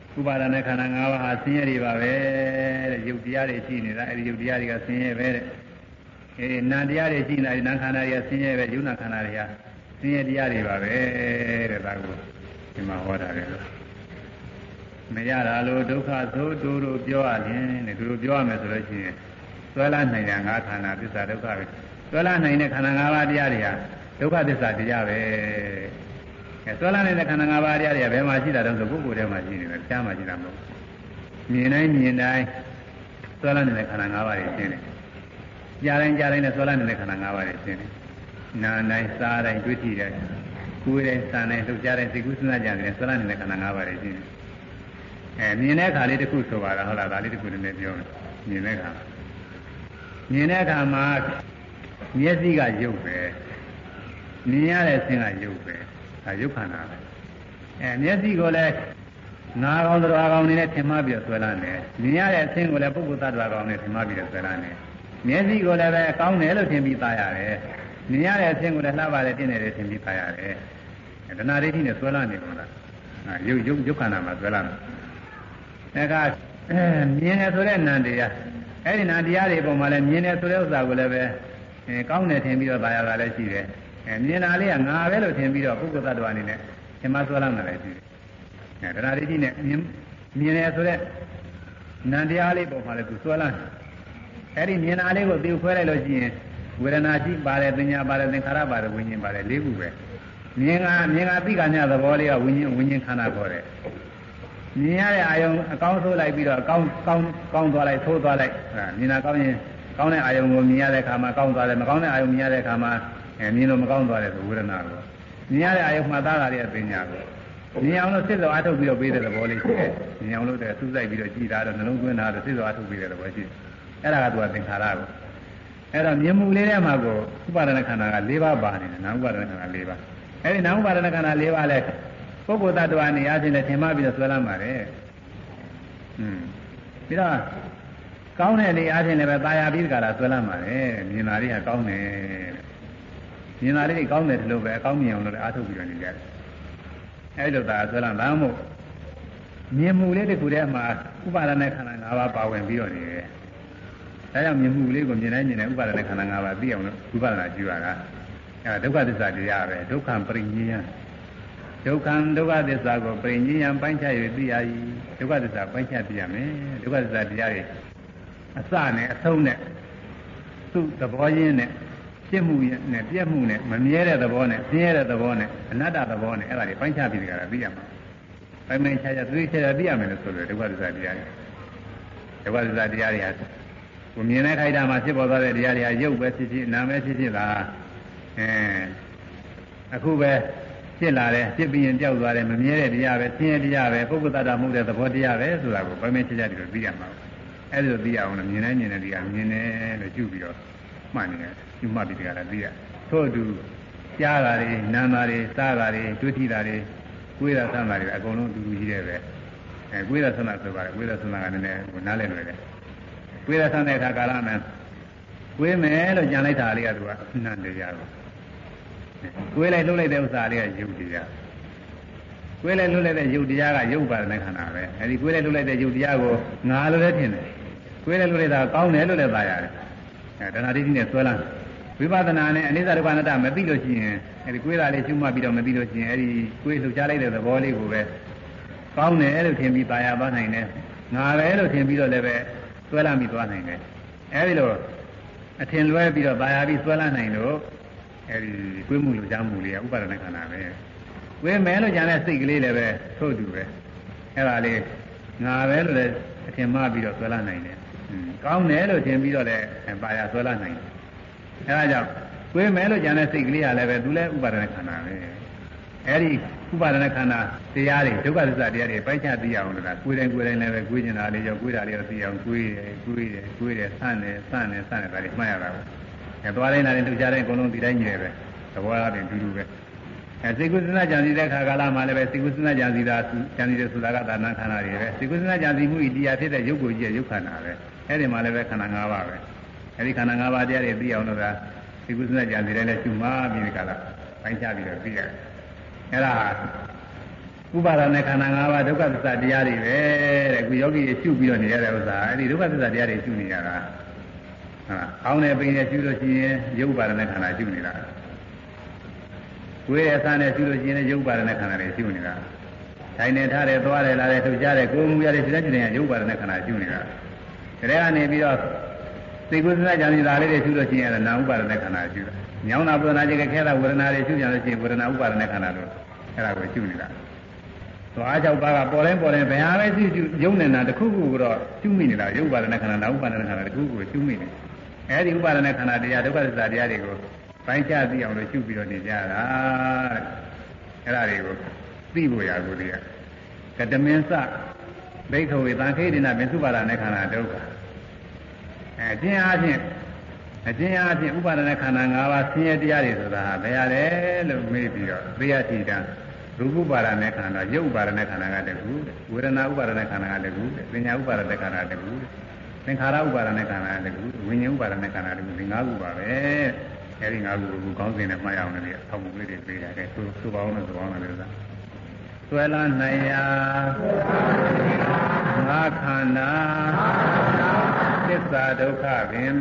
ဥပါဒณะခန္ဓာ၅ပါးဟာဆင်းရဲတွေပါပဲတဲ့ယုတ်တရားတွေရှိနေတာအဲဒီယုတ်တရားတွေကဆင်းရဲပဲတဲ့အဲနာတရားတွေရှိနေတာဒီနာခန္ဓာတွေကဆင်းရဲပဲယုတ်နာခန္ဓာတွေကဆင်းရဲတရားတွေပါပဲတဲ့ဒါကိုဒီမှာဟောတာလေမရတာလို့ဒုက္ခသို့တူတူပြောရရင်တဲ့တူတူပြောရမယ်ဆိုလို့ရှိရင်ဆွဲလာနိုင်တဲ့ငါးခန္ဓာသစ္စာဒုက္ခပဲဆွဲလာနိုင်တဲ့ခန္ဓာ၅ပါးတရားတွေဟာဒုက္ခသစ္စာတရားပဲအဲဆွဲလာနေတဲ့ခန္ဓာ၅ပါးတရားတွေကဘယ်မှာရှိတာတုန်းဆိုပုဂ္ဂိုလ်ထဲမှာရှိနေတယ်ကြားမှာရှိတာမဟုတ်မြင်တိုင်းမြင်တိုင်းဆွဲလာနေတဲ့ခန္ဓာ၅ပါးတွေရှင်းတယ်ကြားတိုင်းကြားတိုင်းနဲ့ဆွဲလာနေတဲ့ခန္ဓာ၅ပါးတွေရှင်းတယ်နာတိုင်းစားတိုင်းတွေ့ထိတိုင်းကိုယ်တိုင်းစားတိုင်းလှုပ်ရှားတိုင်းစိတ်ကူးစဉ်းစားကြတယ်ဆွဲလာနေတဲ့ခန္ဓာ၅ပါးတွေရှင်းတယ်အဲမြင်တဲ့အခါလေးတစ်ခုဆိုပါလားဟုတ်လားဒါလေးတစ်ခုနည်းနည်းပြောမယ်မြင်တဲ့အခါမြင်တဲ့အခါမှာမျက်စိကရုပ်ပဲမြင်ရတဲ့ဆင်းကရုပ်ပဲဒါရုပ်ခန္ဓာပဲအဲမျက်စိကိုလည်းငါးကောင်တရားကောင်နေနဲ့ထင်မှပြီးတော့ဆွဲလာတယ်မြင်ရတဲ့အဆင်းကိုလည်းပုဂ္ဂိုလ်သတ္တဝါကောင်နဲ့ထင်မှပြီးတော့ဆွဲလာတယ်မျက်စိကိုလည်းပဲကောင်းတယ်လို့ထင်ပြီးသားရတယ်မြင်ရတဲ့အဆင်းကိုလည်းလှပါတယ်တင်းတယ်ထင်ပြီးသားရတယ်ဒနာဒိဋ္ဌိနဲ့ဆွဲလာနေလို့လားရုပ်ရုပ်ရုပ်ခန္ဓာမှာဆွဲလာတယ်ဒါကမြင်တယ်ဆိုတဲ့နံတရားအဲ့ဒီနံတရားတွေပုံမှာလည်းမြင်တယ်ဆိုတဲ့ဥစ္စာကိုလည်းပဲကောင်းတယ်ထင်ပြီးတော့သာယာတာလည်းရှိတယ်အဲမြင်တာလေးကငါပဲလို့ထင်ပြီးတော့ပုဂ္ဂိုလ်သတ္တဝါအနေနဲ့သင်္မဆွဲလာတယ်လည်းရှိတယ်အဲဒနာဒိဋ္ဌိနဲ့မြင်မြင်တယ်ဆိုတဲ့နံတရားလေးပုံမှာလည်းသူဆွဲလာတယ်အဲ့ဒီမြင်တာလေးကိုသိခွဲလိုက်လို့ရှိရင်ဝေဒနာရှိပါတယ်ပညာပါတယ်သင်္ခါရပါတယ်ဝိညာဉ်ပါတယ်လေးခုပဲမြင်ကမြင်ကသိကညသဘောလေးကဝိညာဉ်ဝိညာဉ်ခန္ဓာခေါ်တယ်မြင်ရတဲ့အာယုံအကောင်းဆိုးလိုက်ပြီးတော့ကောင်းကောင်းကောင်းသွားလိုက်ဆိုးသွားလိုက်အဲမြင်တာကောင်းရင်ကောင်းတဲ့အာယုံကိုမြင်ရတဲ့အခါမှာကောင်းသွားတယ်မကောင်းတဲ့အာယုံမြင်ရတဲ့အခါမှာအဲမြင်လို့မကောင်းသွားတယ်ဆိုဝေဒနာကိုမြင်ရတဲ့အာယုံမှသားတာရဲ့ပညာကိုမြင်အောင်လို့စိတ်တော်အထုတ်ပြီးတော့ပေးတဲ့သဘောလေးရှိတယ်မြင်အောင်လို့တည်းစူးစိုက်ပြီးတော့ကြည်တာတော့နှလုံးသွင်းတာတော့စိတ်တော်အထုတ်ပေးတဲ့သဘောရှိတယ်အဲ့ဒါကသူကသင်္ခါရကိုအဲ့တော့မြင်မှုလေးထဲမှာကိုဥပါဒနာခန္ဓာက၄ပါးပါနေတယ်နာဥပါဒနာခန္ဓာ၄ပါးအဲ့ဒီနာဥပါဒနာခန္ဓာ၄ပါးလဲပုဂ္ဂိုလ်တ attva နေရာချင်းနဲ့ထင်မှပြီးတော့ဆွဲလမ်းပါတယ်อืมပြီးတော့ကောင်းတဲ့နေရာချင်းလည်းပဲตายာပြီးကြတာဆွဲလမ်းပါတယ်မြင်တာလေးကကောင်းတယ်မြင်တာလေးကောင်းတယ်လို့ပဲအကောင်းမြင်အောင်လို့အားထုတ်ပြီးတော့နေကြတယ်အဲ့လိုသာဆွဲလမ်းလာမို့မြင်မှုလေးတစ်ခုတည်းမှာဥပါဒနာခန္ဓာ၅ပါးပါဝင်ပြီးတော့နေတယ်ဒါကြောင့်မြင်မှုလေးကိုမြင်တိုင်းမြင်တိုင်းဥပါဒနာခန္ဓာ၅ပါးသိအောင်လို့ဥပါဒနာကြည့်ရတာအဲဒုက္ခသစ္စာတရားပဲဒုက္ခပရိညယဒုက္ခဒုက္ခသစ္စာကိုပရိညယပိုင်းခြား၍သိရ၏ဒုက္ခသစ္စာပိုင်းခြားသိရမယ်ဒုက္ခသစ္စာတရားတွေအစနဲ့အဆုံးနဲ့သူ့သဘောရင်းနဲ့ပြည့်မှုနဲ့ပြည့်မှုနဲ့မမြဲတဲ့သဘောနဲ့ဆင်းရဲတဲ့သဘောနဲ့အနတ္တသဘောနဲ့အဲ့ဒါတွေပိုင်းခြားပြီးကြတာသိရမှာပိုင်းပိုင်းခြားခြားသိခြားခြားသိရမယ်လို့ဆိုတယ်ဒုက္ခသစ္စာတရားတွေဒုက္ခသစ္စာတရားတွေဟာကိုမြင်တဲ့ခိုက်တာမှာဖြစ်ပေါ်သွားတဲ့တရားတွေဟာရုပ်ပဲဖြစ်ဖြစ်နာမ်ပဲဖြစ်ဖြစ်လားအဲအခုပဲဖြစ်လာတယ်ဖြစ်ပြီးရင်ကြောက်သွားတယ်မမြဲတဲ့တရားပဲဆင်းရဲတရားပဲပုဂ္ဂိုလ်တ attva မဟုတ်တဲ့သဘောတရားပဲဆိုတာကိုပိုင်းပိုင်းခြားခြားပြီးတော့သိရမှာအဲ့ဒါသိရအောင်လို့မြင်တိုင်းမြင်တဲ့တရားမြင်တယ်လို့ကျุပြီးတော့မှတ်နေတယ်ကျุမှတ်ပြီးတကယ်လည်းသိရထို့အတူကြားတာတွေနားတာတွေစားတာတွေတွေ့ထိတာတွေကိုယ်ရဆန္ဒတွေအကုန်လုံးအတူတူကြီးတယ်ပဲအဲကိုယ်ရဆန္ဒဆိုပါတယ်ကိုယ်ရဆန္ဒကလည်းနည်းနည်းကိုနားလည်လွယ်တယ်ကိုယ်ရဆန္ဒတဲ့အခါကာလမှာကိုယ်မယ်လို့ကြံလိုက်တာလေးကသူကနှံတရားကိုကိုယ်လိုက်လှုပ်လိုက်တဲ့ဥစ္စာလေးကယုတ်တရားကိုယ်လိုက်လှုပ်လိုက်တဲ့ယုတ်တရားကယုတ်ပါဒနာခန္ဓာပဲအဲဒီကိုယ်လိုက်လှုပ်လိုက်တဲ့ယုတ်တရားကိုငါလို့လည်းထင်တယ်ကိုယ်လိုက်လှုပ်လိုက်တာကောင်းတယ်လို့လည်းသာရတယ်အဲတဏှာဒိဋ္ဌိနဲ့ဆွဲလာဝိပဿနာနဲ့အနိစ္စဒုက္ခအနတ္တမသိလို့ရှိရင်အဲဒီကိုယ်သားလေးရှုမှတ်ပြီးတော့မသိလို့ရှိရင်အဲဒီကိုယ်လှုပ်ရှားလိုက်တဲ့သဘောလေးကိုပဲကောင်းတယ်လို့ထင်ပြီးသာယာသွားနိုင်တယ်ငါပဲလို့ထင်ပြီးတော့လည်းပဲဆွဲလာပြီးသွားနိုင်တယ်အဲဒီလိုအထင်လွဲပြီးတော့သာယာပြီးဆွဲလာနိုင်လို့အဲဒီကိုယ်မှုလှုပ်ရှားမှုလေးကဥပါဒနာခန္ဓာပဲဝိမဲလို့ကြံတဲ့စိတ်ကလေးလည်းပဲထို့တူပဲအဲဒါလေးငါပဲလို့လည်းအထင်မှားပြီးတော့ဆွဲလာနိုင်တယ်ကောင်းတယ်လို့ထင်ပြီးတော့လည်းပါရဆွဲလာနိုင်တယ်အဲဒါကြောင့်ကိုယ်မဲလို့ကြံတဲ့စိတ်ကလေးကလည်းပဲသူလည်းဥပါဒနာခန္ဓာပဲအဲဒီဥပါဒနာခန္ဓာတရားတွေဒုက္ခသစ္စာတရားတွေပိုက်ချသိအောင်လို့ကကိုယ်တိုင်ကိုယ်တိုင်လည်းပဲကိုယ်ကျင်တာလေးရောကိုယ်တာလေးရောသိအောင်ကိုယ်ရယ်ကိုယ်ရယ်ကိုယ်ရယ်ဆန့်တယ်ဆန့်တယ်ဆန့်တယ်ဒါတွေမှတ်ရတာပဲအဲသွားတိုင်းလာတိုင်းလှုပ်ရှားတိုင်းအကုန်လုံးဒီတိုင်းကြီးတယ်ပဲသဘောအားဖြင့်တူတူပဲအဲစေကုသနာကြံစီတဲ့ခါကာလမှာလည်းပဲစေကုသနာကြံစီတာကြံစီတဲ့ဆိုတာကသာနာခန္ဓာတွေပဲစေကုသနာကြံစီမှုဤတရားဖြစ်တဲ့ရုပ်ကိုကြီးရဲ့ရုပ်ခန္ဓာပဲအဲဒီမှာလည်းပဲခန္ဓာ၅ပါးပဲအဲဒီခန္ဓာ၅ပါးတရားတွေသိအောင်လို့ကစေကုသနာကြံစီတဲ့လည်းရှုမှပြီးဒီကလာပိုင်းခြားပြီးတော့သိရတယ်အဲဒါဥပါဒနဲ့ခန္ဓာ၅ပါးဒုက္ခသစ္စာတရားတွေပဲတဲ့ခုယောဂီတွေရှုပြီးတော့နေရတဲ့ဥစ္စာအဲ့ဒီဒုက္ခသစ္စာတရားတွေရှုနေရတာဟာအောင်းနေပိနေရှုလို့ရှိရင်ရုပ်ပါဒနဲ့ခန္ဓာရှုနေတာကိုယ်ရဲ့အစနဲ့ရှုလို့ရှိရင်ရုပ်ပါဒနဲ့ခန္ဓာတွေရှုနေတာထိုင်နေထားတယ်သွားတယ်လာတယ်ထုတ်ကြတယ်ကိုယ်မူရတဲ့စိတ္တကျင်ရဲ့ရုပ်ပါဒနဲ့ခန္ဓာရှုနေတာဒါကနေပြီးတော့သိကုသနာကြံနေတာလေးတွေရှုလို့ရှိရင်နာဥပါဒနဲ့ခန္ဓာရှုတာညောင်းတာပဒနာจิตခဲတာဝေဒနာတွေရှုကြလို့ရှိရင်ဝေဒနာဥပါဒနဲ့ခန္ဓာတို့အဲ့ဒါကိုရှုနေတာသွား၆ပါးကပေါ်တိုင်းပေါ်တိုင်းဘယ်ဟာပဲရှုရှုယုံနေတာတစ်ခုခုတော့ရှုမိနေတာရုပ်ပါဒနဲ့ခန္ဓာနာဥပါဒနဲ့ခန္ဓာတစ်ခုခုရှုမိနေအဲ့ဒီဥပါဒနဲ့ခန္ဓာတရားဒုက္ခသစ္စာတရားတွေကိုပိုင်းခြားသိအောင်လို့ရှုပြီးတော့နေကြတာအဲ့ဒါတွေကိုသိဖို့ရကိုတည်းကတမင်းစဘိက္ခဝေသံခေတိနာမင်းစုပါဒနဲ့ခန္ဓာဒုက္ခအဲအချင်းအားဖြင့်အချင်းအားဖြင့်ဥပါဒနဲ့ခန္ဓာ၅ပါးဆင်းရဲတရားတွေဆိုတာဘယ်ရတယ်လို့မေးပြီးတော့သိရတိတံရူပဥပါဒနဲ့ခန္ဓာရုပ်ဥပါဒနဲ့ခန္ဓာကတကူဝေဒနာဥပါဒနဲ့ခန္ဓာကတကူပညာဥပါဒနဲ့ခန္ဓာကတကူသင်္ခါရဥပါဒနဲ့ခန္ဓာကတကူဝိညာဉ်ဥပါဒနဲ့ခန္ဓာကတကူဒီ၅ခုပါပဲအဲဒီ၅ခုကိုကောင်းစင်နဲ့မှတ်ရအောင်လည်းအထောက်အကူလေးတွေပေးတာကဲသူသူပေါင်းလို့သူပေါင်းတယ်လို့ဆိုတာဆွဲလာနိုင်ရာငါခန္ဓာသစ္စာဒုက္ခပင်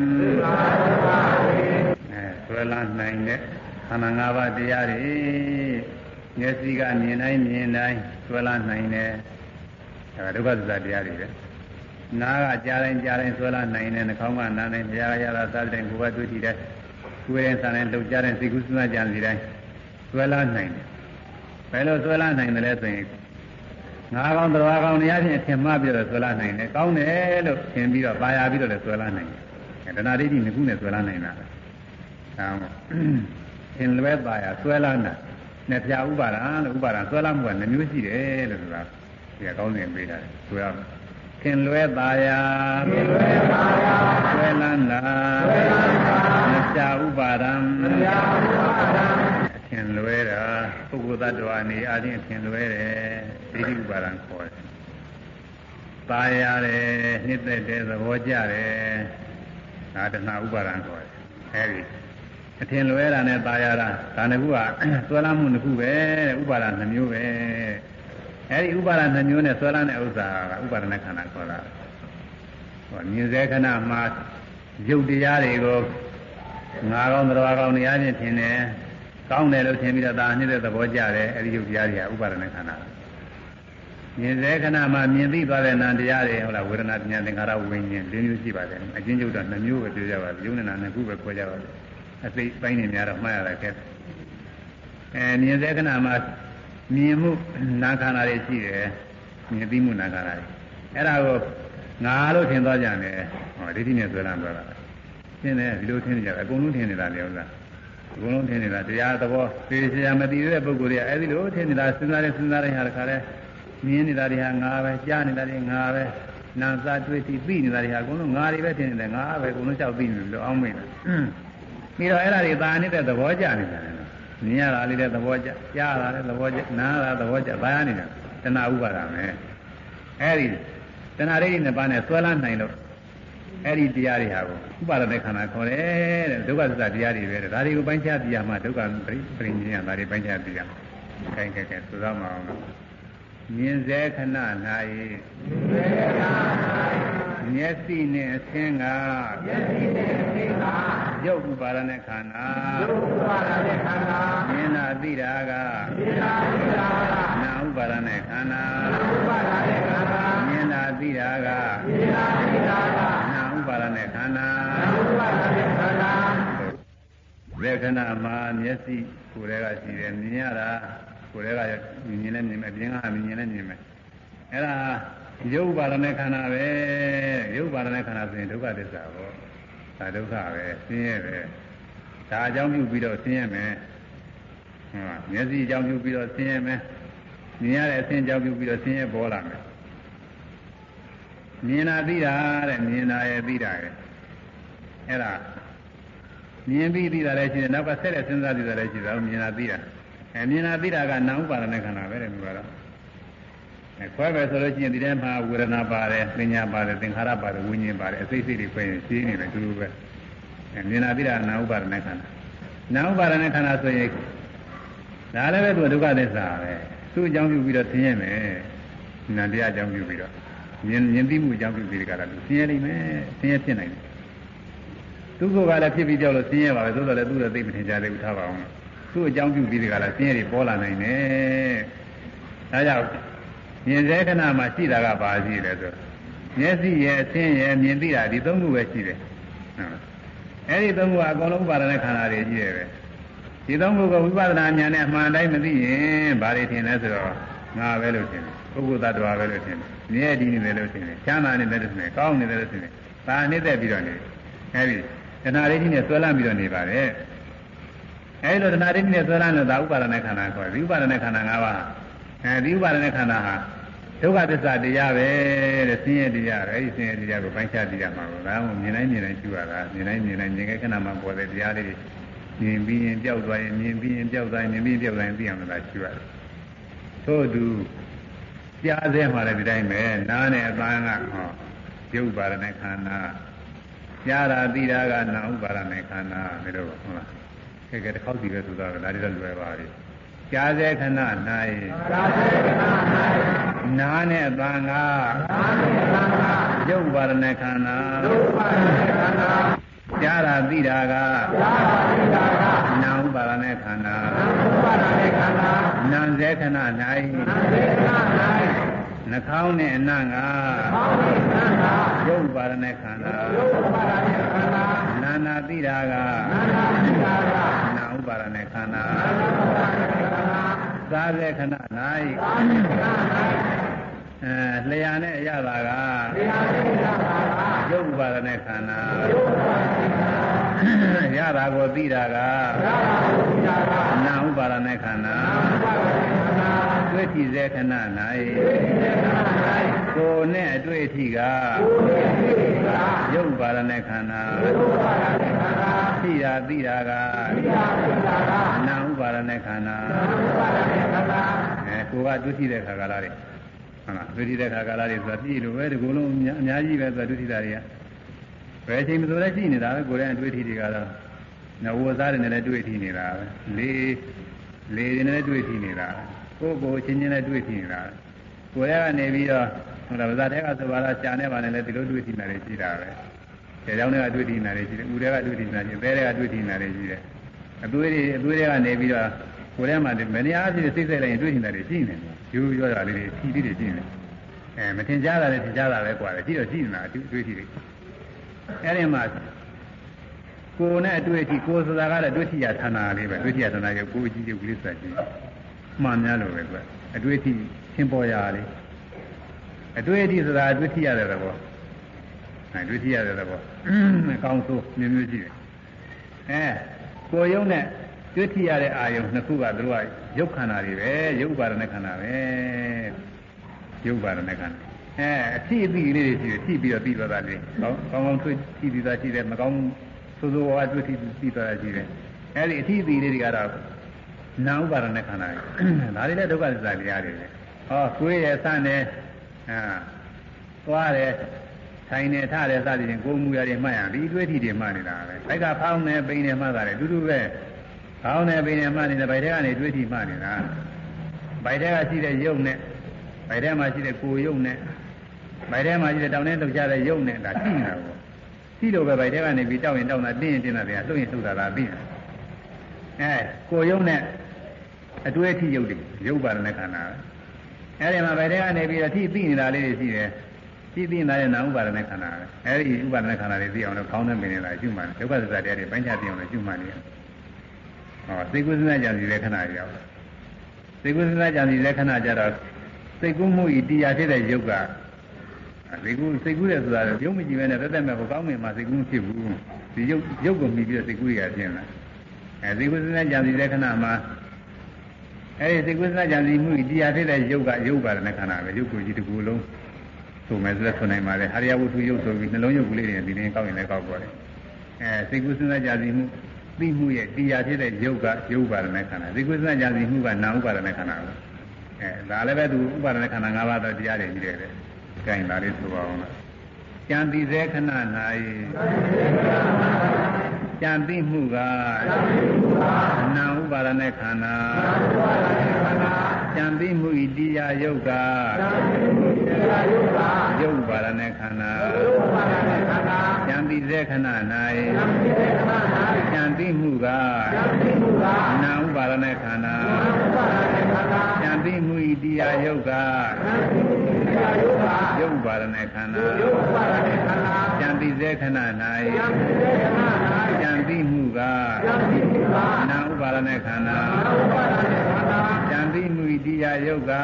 အဲဆွဲလာနိုင်တဲ့ခန္ဓာ၅ပါးတရားတွေမျက်စိကမြင်တိုင်းမြင်တိုင်းဆွဲလာနိုင်တယ်အဲဒုက္ခသစ္စာတရားတွေပဲနားကကြားတိုင်းကြားတိုင်းဆွဲလာနိုင်တယ်နှာခေါင်းကနားတိုင်းကြားရတာစားတဲ့ကိုယ်ကတွေ့ကြည့်တဲ့ကိုယ်ရင်စားတဲ့လှုပ်ရှားတဲ့စိတ်ကူးစဉ်းစားကြံစီတိုင်းဆွဲလာနိုင်တယ်ဘယ်လိုဆွဲလာနိုင်တယ်လဲဆိုရင်ငါးကောင်တော်ကောင်တရားချင်းအထင်မှားပြီးတော့ဆွဲလာနိုင်တယ်ကောင်းတယ်လို့ထင်ပြီးတော့ပါရပြီးတော့လည်းဆွဲလာနိုင်တယ်ဒနာဒိဋ္ဌိနှစ်ခုနဲ့ဆွဲလာနိုင်တာပဲဒါမှသင်လွဲပါရဆွဲလာနိုင်နဲ့ပြဥပါဒံလို့ဥပါဒံဆွဲလာမှုကနှမျိုးရှိတယ်လို့ဆိုတာဒီကကောင်းစဉ်ပေးတာဆွဲရမယ်သင်လွဲပါရသင်လွဲပါရဆွဲလာနာဆွဲလာနာနဲ့ပြဥပါဒံနဲ့ပြဥပါဒံအထင်လွဲတာပုဂ္ဂိုလ်သတ္တဝါနေအားဖြင့်အထင်လွဲတယ်ဒိဋ္ဌိဥပါဒံခေါ်တယ်ပါရတယ်နှစ်သက်တဲ့သဘောကျတယ်ဒါတဏှာဥပါဒံခေါ်တယ်အဲဒီအထင်လွဲတာနဲ့ပါရတာဒါနှစ်ခုကဆွဲလမ်းမှုနှစ်ခုပဲဥပါဒနှမျိုးပဲအဲဒီဥပါဒနှမျိုးနဲ့ဆွဲလမ်းတဲ့ဥစ္စာကဥပါဒနဲ့ခန္ဓာခေါ်တာဟောမြင်စေခဏမှာရုပ်တရားတွေကိုငါကောင်းတော်ကောင်းနေရာချင်းထင်တယ်ကောင်းတယ်လို့ထင်ပြီးတော့ဒါနှိမ့်တဲ့သဘောကျတယ်အဲဒီရုပ်တရားတွေကဥပါဒနဲ့ခန္ဓာမြင်စေခဏမှာမြင်သိသွားတဲ့နာတရားတွေဟုတ်လားဝေဒနာပညာသင်္ခါရဝိညာဉ်၄မျိုးရှိပါတယ်အချင်းချုပ်တော့နှမျိုးပဲပြောကြပါဘူးယုံနာနှစ်ခုပဲခေါ်ကြပါဘူးအသိပိုင်းနေများတော့မှားရတာကဲအဲမြင်စေခဏမှာမြင်မှုနာခန္ဓာတွေရှိတယ်မြင်သိမှုနာခန္ဓာတွေအဲ့ဒါကိုငါလို့ထင်သွားကြတယ်ဟောဒိဋ္ဌိနဲ့ဆွဲလမ်းသွားတာရှင်းတယ်ဒီလိုထင်နေကြတယ်အကုန်လုံးထင်နေတာလေဥစ္စာအကုန်လုံးထင်နေတာတရားသဘောသိစရာမသိတဲ့ပုဂ္ဂိုလ်တွေကအဲ့ဒီလိုထင်နေတာစဉ်းစားတယ်စဉ်းစားတယ်ဟာတခါလဲမြင်နေတာတွေဟာငါပဲကြားနေတာတွေငါပဲနာစာတွေ့သိသိနေတာတွေဟာအကုန်လုံးငါတွေပဲထင်နေတယ်ငါပဲအကုန်လုံးကြောက်သိနေလို့အောင်းမိတာပြီးတော့အဲ့ဒါတွေသာနေတဲ့သဘောကျနေတယ်မြင်ရတာလေးတဲ့သဘောကျကြားရတာလည်းသဘောကျနားရတာသဘောကျသာရနေတာတဏှာဥပါဒပဲအဲ့ဒီတဏှာရိပ်နှစ်ပါးနဲ့ဆွဲလန်းနိုင်လို့အဲ့ဒီတရားတွေဟာကိုဥပါဒနဲ့ခန္ဓာခေါ်တယ်တဲ့ဒုက္ခသစ္စာတရားတွေပဲတဲ့ဒါတွေကိုပိုင်းခြားသိရမှဒုက္ခပရိပရိဉ္ဇဉ်ရဒါတွေပိုင်းခြားသိရခိုင်းခဲ့ခဲ့ဆိုတော့မအောင်လို့မြင်စေခဏ၌မျက်စိနဲ့အသင်္ကမျက်စိနဲ့အသင်္ကရုပ်ဥပါဒနဲ့ခန္ဓာရုပ်ဥပါဒနဲ့ခန္ဓာမြင်တာသိတာကမြင်တာသိတာကနာဥပါဒနဲ့ခန္ဓာနာဥပါဒနဲ့ခန္ဓာမြင်တာသိတာကမြင်တာသိတာကနာဥပါဒနဲ့ခန္ဓာနာဥပါဒနဲ့ခန္ဓာဝေခဏမှာမျက်စိကိုယ်တည်းကရှိတယ်မြင်ရတာကိုယ်တည်းကမြင်နေမြင်မယ်အပြင်ကမြင်နေမြင်မယ်အဲ့ဒါရုပ်ပါဒနဲ့ခန္ဓာပဲရုပ်ပါဒနဲ့ခန္ဓာဆိုရင်ဒုက္ခသစ္စာပေါ့ဒါဒုက္ခပဲဆင်းရဲပဲဒါအကြောင်းပြုပြီးတော့ဆင်းရဲမယ်ဟုတ်မျက်စိအကြောင်းပြုပြီးတော့ဆင်းရဲမယ်မြင်ရတဲ့အဆင်းအကြောင်းပြုပြီးတော့ဆင်းရဲပေါ်လာမယ်မြင်တာသိတာတဲ့မြင်တာရဲ့သိတာရဲ့အဲ့ဒါမြင်ပြီးသိတာလည်းရှိတယ်နောက်ကဆက်တဲ့စဉ်းစားသိတာလည်းရှိတယ်မြင်တာသိတာအဲမြင်တာသိတာကနာဥပါဒနဲ့ခန္ဓာပဲတဲ့မြင်ပါတော့ခွဲပဲဆိုလို့ရှိရင်ဒီထဲမှာဝေဒနာပါတယ်ပညာပါတယ်သင်္ခါရပါတယ်ဝိညာဉ်ပါတယ်အစိတ်စိတ်တွေခွဲရင်ရှင်းနေတယ်သူလိုပဲအဲမြင်တာသိတာနာဥပါဒနဲ့ခန္ဓာနာဥပါဒနဲ့ခန္ဓာဆိုရင်ဒါလည်းပဲသူဒုက္ခသစ္စာပဲသူသူ့အကြောင်းပြုပြီးတော့ဆင်းရဲမယ်နန္တရားအကြောင်းပြုပြီးတော့မြင်မြင်သိမှုအကြောင်းပြုပြီးကြတာသူဆင်းရဲနိုင်မယ်ဆင်းရဲဖြစ်နိုင်တယ်သူ့ကိုယ်ကလည်းဖြစ်ပြီးကြောက်လို့ဆင်းရဲပါပဲသို့တော်လည်းသူ့ရဲ့သိမထင်ကြသေးဘူးထားပါအောင်သူ့အကြောင်းပြုပြီးကြတာဆင်းရဲတွေပေါ်လာနိုင်တယ်ဒါကြောင့်မြင်တဲ့ခဏမှာရှိတာကဘာရှိလဲဆိုမျက်စိရဲ့အဆင်းရဲ့မြင်သိတာဒီသုံးခုပဲရှိတယ်ဟုတ်အဲ့ဒီသုံးခုကအကုန်လုံးပါဒနဲ့ခန္ဓာတွေကြီးတယ်ပဲဒီသုံးခုကဝိပဿနာဉာဏ်နဲ့အမှန်တိုင်းမသိရင်ဘာတွေထင်လဲဆိုတော့ငါပဲလို့ထင်တယ်ပုဂ္ဂိုလ်သတ္တဝါပဲလို့ထင်တယ်မြဲတည်နေတယ်လို့ထင်တယ်ချမ်းသာနေတယ်လို့ထင်တယ်ကောင်းနေတယ်လို့ထင်တယ်ဒါနှိမ့်သက်ပြီးတော့နေအဲ့ဒီတဏှာရိဋ္ဌိနဲ့ဆွဲလန်းပြီးတော့နေပါတယ်အဲ့ဒီလိုတဏှာရိဋ္ဌိနဲ့ဆွဲလန်းလို့ဒါဥပါဒနဲ့ခန္ဓာခေါ်တယ်ဒီဥပါဒနဲ့ခန္ဓာ၅ပါးအဲဒီဥပါဒနဲ့ခန္ဓာဟာဒုက္ခသစ္စာတရားပဲတဲ့ဆင်းရဲတရားပဲအဲဒီဆင်းရဲတရားကိုပိုင်းခြားသိရမှာပေါ့ဒါမှမဟုတ်မြင်တိုင်းမြင်တိုင်းရှုရတာမြင်တိုင်းမြင်တိုင်းမြင်ခဲ့ခဏမှပေါ်တဲ့တရားလေးတွေမြင်ပြီးရင်ကြောက်သွားရင်မြင်ပြီးရင်ကြောက်သွားရင်မြင်ပြီးကြောက်သွားရင်သိအောင်လားရှုရတယ်ထို့သူကြားစေမှာလည်းဒီတိုင်းပဲနားနဲ့အပန်းကဟောရုပ်ပါဒနဲ့ခန္ဓာကြားတာသိတာကနာဥပါဒနဲ့ခန္ဓာဒါတော့ဟုတ်လားကဲကဲတစ်ခေါက်စီပဲဆိုတော့ဒါတွေတော့လွယ်ပါပြီကြားစေခဏ၌ကြားစေခဏ၌နားနဲ့အပန်းကနားနဲ့အပန်းကရုပ်ပါဒနဲ့ခန္ဓာရုပ်ပါဒနဲ့ခန္ဓာကြားတာသိတာကကြားတာသိတာကနာဥပါဒနဲ့ခန္ဓာနာဥပါဒနဲ့ခန္ဓာနာစေခဏ၌နာစေခဏ၌နှာခေါင်းနဲ့အနံ့ကနှာခေါင်းနဲ့အနံ့ကရုပ်ပါဒနဲ့ခန္ဓာရုပ်ပါဒနဲ့ခန္ဓာနာနာသိတာကနာနာသိတာကနာဥပါဒနဲ့ခန္ဓာနာဥပါဒနဲ့ခန္ဓာသာစေခဏ၌သာစေခဏ၌အဲလျှာနဲ့အရတာကလျှာနဲ့အရတာကရုပ်ပါဒနဲ့ခန္ဓာရုပ်ပါဒနဲ့ခန္ဓာရတာကိုသိတာကရတာကိုသိတာကနာဥပါဒနဲ့ခန္ဓာနာဥပါဒနဲ့ခန္ဓာတွေ့ထီစေခဏ၌တွေ့ထီစေခဏ၌ကိုယ်နဲ့အတွေ့အထိကကိုယ်နဲ့အတွေ့အထိကရုပ်ပါဒနဲ့ခန္ဓာရုပ်ပါဒနဲ့ခန္ဓာသိတာသိတာကသိတာသိတာကနာဥပါဒနဲ့ခန္ဓာနာဥပါဒနဲ့ခန္ဓာအဲကိုယ်ကတွေ့ထီတဲ့ခါကလာတယ်ဟုတ်လားတွေ့ထီတဲ့ခါကလာတယ်ဆိုတာပြည့်လို့ပဲဒီကုလုံးအများကြီးပဲဆိုတာတွေ့ထီတာတွေကဘယ်အချိန်မှဆိုလဲရှိနေတာပဲကိုယ်ရဲ့အတွေ့အထိတွေကတော့နဝစားတွေနဲ့လည်းတွေ့ထိနေတာပဲလေလေတွေနဲ့လည်းတွေ့ထိနေတာကိုယ်ကိုယ်ချင်းချင်းလည်းတွေ့ထိနေတာကိုယ်ရဲ့ကနေပြီးတော့ဟိုလားဗဇာတဲ့ကဆိုပါလားရှာနေပါနဲ့လည်းဒီလိုတွေ့ထိနေတာတွေရှိတာပဲခြေချောင်းတွေကတွေ့ထိနေတာတွေရှိတယ်ဦးတွေကတွေ့ထိနေတာရှိတယ်ဘဲတွေကတွေ့ထိနေတာတွေရှိတယ်အသွေးတွေအသွေးတွေကနေပြီးတော့ကိုယ်ထဲမှာမနေအားဖြင့်စိတ်စိတ်လိုက်ရင်တွေ့ထိနေတာတွေရှိနေတယ်ရိုးရိုးရတာလေးတွေဖြီးလေးတွေရှိနေတယ်အဲမထင်ရှားတာလည်းထင်ရှားတာပဲกว่าတယ်ရှိတော့ရှိနေတာအတွေ့အထိတွေအဲ့ဒီမှာကိုယ်နဲ့အတွေ့အထိကိုယ်ဆိုတာကလည်းတွေ့ထိရဌာနလေးပဲတွေ့ထိရဌာနကကိုယ်အကြည့်ရုပ်ကလေးစကြည့်မှန်များလို့ပဲကွအတွေ့အထိသင်ပေါ်ရလေအတွေ့အထိဆိုတာအတွေ့ထိရတဲ့ဘောအဲတွေ့ထိရတဲ့ဘောအကောင်းဆုံးမျိုးမျိုးရှိတယ်အဲကိုယ်ယုံနဲ့တွေ့ထိရတဲ့အာယုံနှစ်ခုကတို့ကရုပ်ခန္ဓာတွေပဲရုပ်ပါဒနဲ့ခန္ဓာပဲရုပ်ပါဒနဲ့ခန္ဓာအဲအဖြစ်အပြီးလေးတွေရှိတယ်ဖြစ်ပြီးတော့ပြီးသွားတာလေကောင်းကောင်းကောင်းတွေ့ပြီးပြီးသားရှိတယ်မကောင်းဆိုးဆိုးဝါးဝါတွေ့ပြီးပြီးသွားတာရှိတယ်အဲဒီအဖြစ်အပြီးလေးတွေကတော့နာဥပါဒနဲ့ခန္ဓာတွေဒါတွေလည်းဒုက္ခသစ္စာတရားတွေပဲဟောကိုယ်ရဲ့စတဲ့အာသွားတယ်ထိုင်နေထတယ်စသည်ဖြင့်ကိုယ်မူရတွေမှတ်ရဒီအတွေ့အထိတွေမှတ်နေတာပဲဘိုက်ကဖောင်းနေပိန်နေမှတ်တာလေအတူတူပဲဖောင်းနေပိန်နေမှတ်နေတယ်ဘိုက်ထဲကနေတွေ့အထိမှတ်နေတာဘိုက်ထဲကရှိတဲ့ရုပ်နဲ့ဘိုက်ထဲမှာရှိတဲ့ကိုယ်ရုပ်နဲ့ဗိုက်ထဲမှာရှိတဲ့တောင်းနဲ့လှုပ်ရှားတဲ့ရုပ်နဲ့ဒါရှိနေတာပေါ့ရှိလို့ပဲဗိုက်ထဲကနေပြီးတောက်ရင်တောက်တာတင်းရင်တင်းတာတွေကလှုပ်ရင်လှုပ်တာလားပြီးအဲကိုယ်ရုပ်နဲ့အတွေ့အထိရုပ်တွေရုပ်ပါဒနဲ့ခန္ဓာအဲဒီမှာဗိုက်ထဲကနေပြီးအထိသိနေတာလေးတွေရှိတယ်သိသိနေတာရဲ့နာဥပါဒနဲ့ခန္ဓာအဲဒီဥပါဒနဲ့ခန္ဓာတွေသိအောင်လို့ခေါင်းနဲ့ပင်နေတာရှုမှန်ဒုက္ခသစ္စာတရားတွေပိုင်းခြားသိအောင်လို့ရှုမှန်နေဟောသိကုသနာကြံစီတဲ့ခဏရောက်သိကုသနာကြံစီတဲ့ခဏကြတော့စိတ်ကူးမှုဤတရားဖြစ်တဲ့ယုတ်ကစိတ်ကူးစိတ်ကူးတယ်ဆိုတာရုပ်မကြည့်ပဲနဲ့တက်တက်မဲ့ကိုကောင်းမြင်မှစိတ်ကူးဖြစ်ဘူးဒီယုတ်ယုတ်ကိုမြည်ပြီးတော့စိတ်ကူးရခြင်းလားအဲစိတ်ကူးစနကြံစီတဲ့ခဏမှာအဲဒီစိတ်ကူးစနကြံစီမှုဤတရားဖြစ်တဲ့ယုတ်ကယုတ်ပါတဲ့ခဏပဲယုတ်ကိုကြည့်တကူလုံးဆိုမယ်ဆိုတော့ဆိုနိုင်ပါလေဟရိယဝတ္ထုယုတ်ဆိုပြီးနှလုံးယုတ်ကလေးတွေဒီနေ့ကောက်ရင်လည်းကောက်ပေါ်တယ်အဲစိတ်ကူးစနကြံစီမှုသိမှုရဲ့တရားဖြစ်တဲ့ယုတ်ကယုတ်ပါတဲ့ခဏစိတ်ကူးစနကြံစီမှုကနာဥပါဒနဲ့ခဏပဲအဲဒါလည်းပဲသူဥပါဒနဲ့ခန္ဓာ၅ပါးတော့တရားတွေကြီးတယ်ပဲ။ကြိုင်ပါလေဆိုပါအောင်လား။ကြံသိစေခဏ၌ကြံသိမှုကနာဥပါဒနဲ့ခန္ဓာကြဉာဏ်သိမှုဤတရားယုတ်ကယုတ်ပါရณะခန္ဓာဉာဏ်သိစေခဏ၌ဉာဏ်သိမှုကနာဥပါရณะခန္ဓာဉာဏ်သိမှုဤတရားယုတ်ကယုတ်ပါရณะခန္ဓာဉာဏ်သိစေခဏ၌ဉာဏ်သိမှုကနာဥပါရณะခန္ဓာဉာဏ်သိမှုဤတရားယုတ်က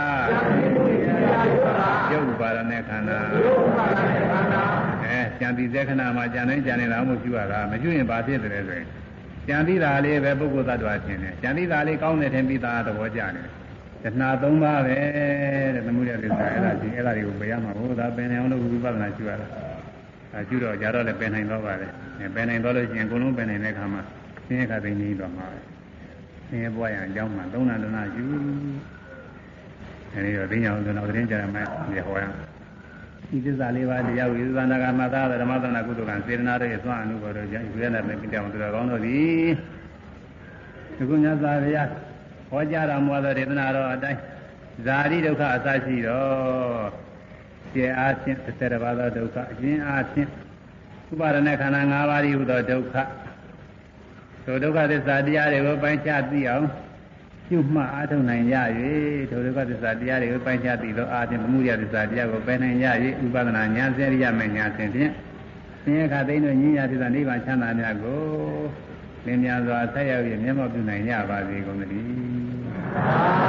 ယုတ်ပါရณะခန္ဓာအဲဉာဏ်သိစေခဏမှာဉာဏ်တိုင်းဉာဏ်နေတာမှရှိရတာမရှိရင်ဘာဖြစ်တယ်ဆိုရင်ဉာဏ်သိတာလေးပဲပုဂ္ဂိုလ်သတ္တဝါထင်တယ်ဉာဏ်သိတာလေးကောင်းတယ်ထင်ပြီးသားသဘောကျတယ်တဏှာသုံးပါးပဲတဲ့သမုဒယသစ္စာအဲ့ဒါဒီအဲ့ဒါတွေကိုပြရမှာဘုရားပင်နိုင်အောင်လို့ဝိပဿနာရှုရတာအဲရှုတော့ကြတော့လည်းပင်နိုင်တော့ပါတယ်ပင်နိုင်တော့လို့ရှိရင်အကုန်လုံးပင်နိုင်တဲ့အခါမှာသင်္ခါသိနေတော့မှာပဲသင်္ခါပွားရအကြောင်းမှာသုံးနာတနာယူအဲဒီတော့သိညာဥဒ္ဒနာသတင်းကြရမယ်ဒီဟောရဒီသစ္စာလေးပါးတရားဝိသနာကမသာဓမ္မသနာကုသကံစေတနာတို့ရဲ့သွမ်းအမှုတော်ကြောင့်ယူရတဲ့ပြင်တောင်တော်ကောင်းတို့သည်ဒီကုညသာဗျာဟောကြားတော်မူသောဒေသနာတော်အတိုင်းဇာတိဒုက္ခအစရှိတော်ကျေအားဖြင့်တစ်ဆက်တစ်ပါးသောဒုက္ခအကျဉ်းအားဖြင့်ဥပါဒณะခန္ဓာ၅ပါးဤဟူသောဒုက္ခထိုဒုက္ခသစ္စာတရားတွေကိုပိုင်းခြားသိအောင်ရှုမှတ်အားထုတ်နိုင်ရ၍ထိုဒုက္ခသစ္စာတရားတွေကိုပိုင်းခြားသိသောအားဖြင့်သမုဒယသစ္စာတရားကိုပယ်နိုင်ရ၍ဥပဒနာဉာဏ်စေရိယမေဉာဏ်ဖြင့်ဖြင့်သင်္ခါသိတို့ညဉ့်ရသစ္စာနိဗ္ဗာန်ချမ်းသာများကိုလင်းများစွာဆက်ရောက်၍မျက်မှောက်ပြုနိုင်ကြပါစေကုန်သတည်း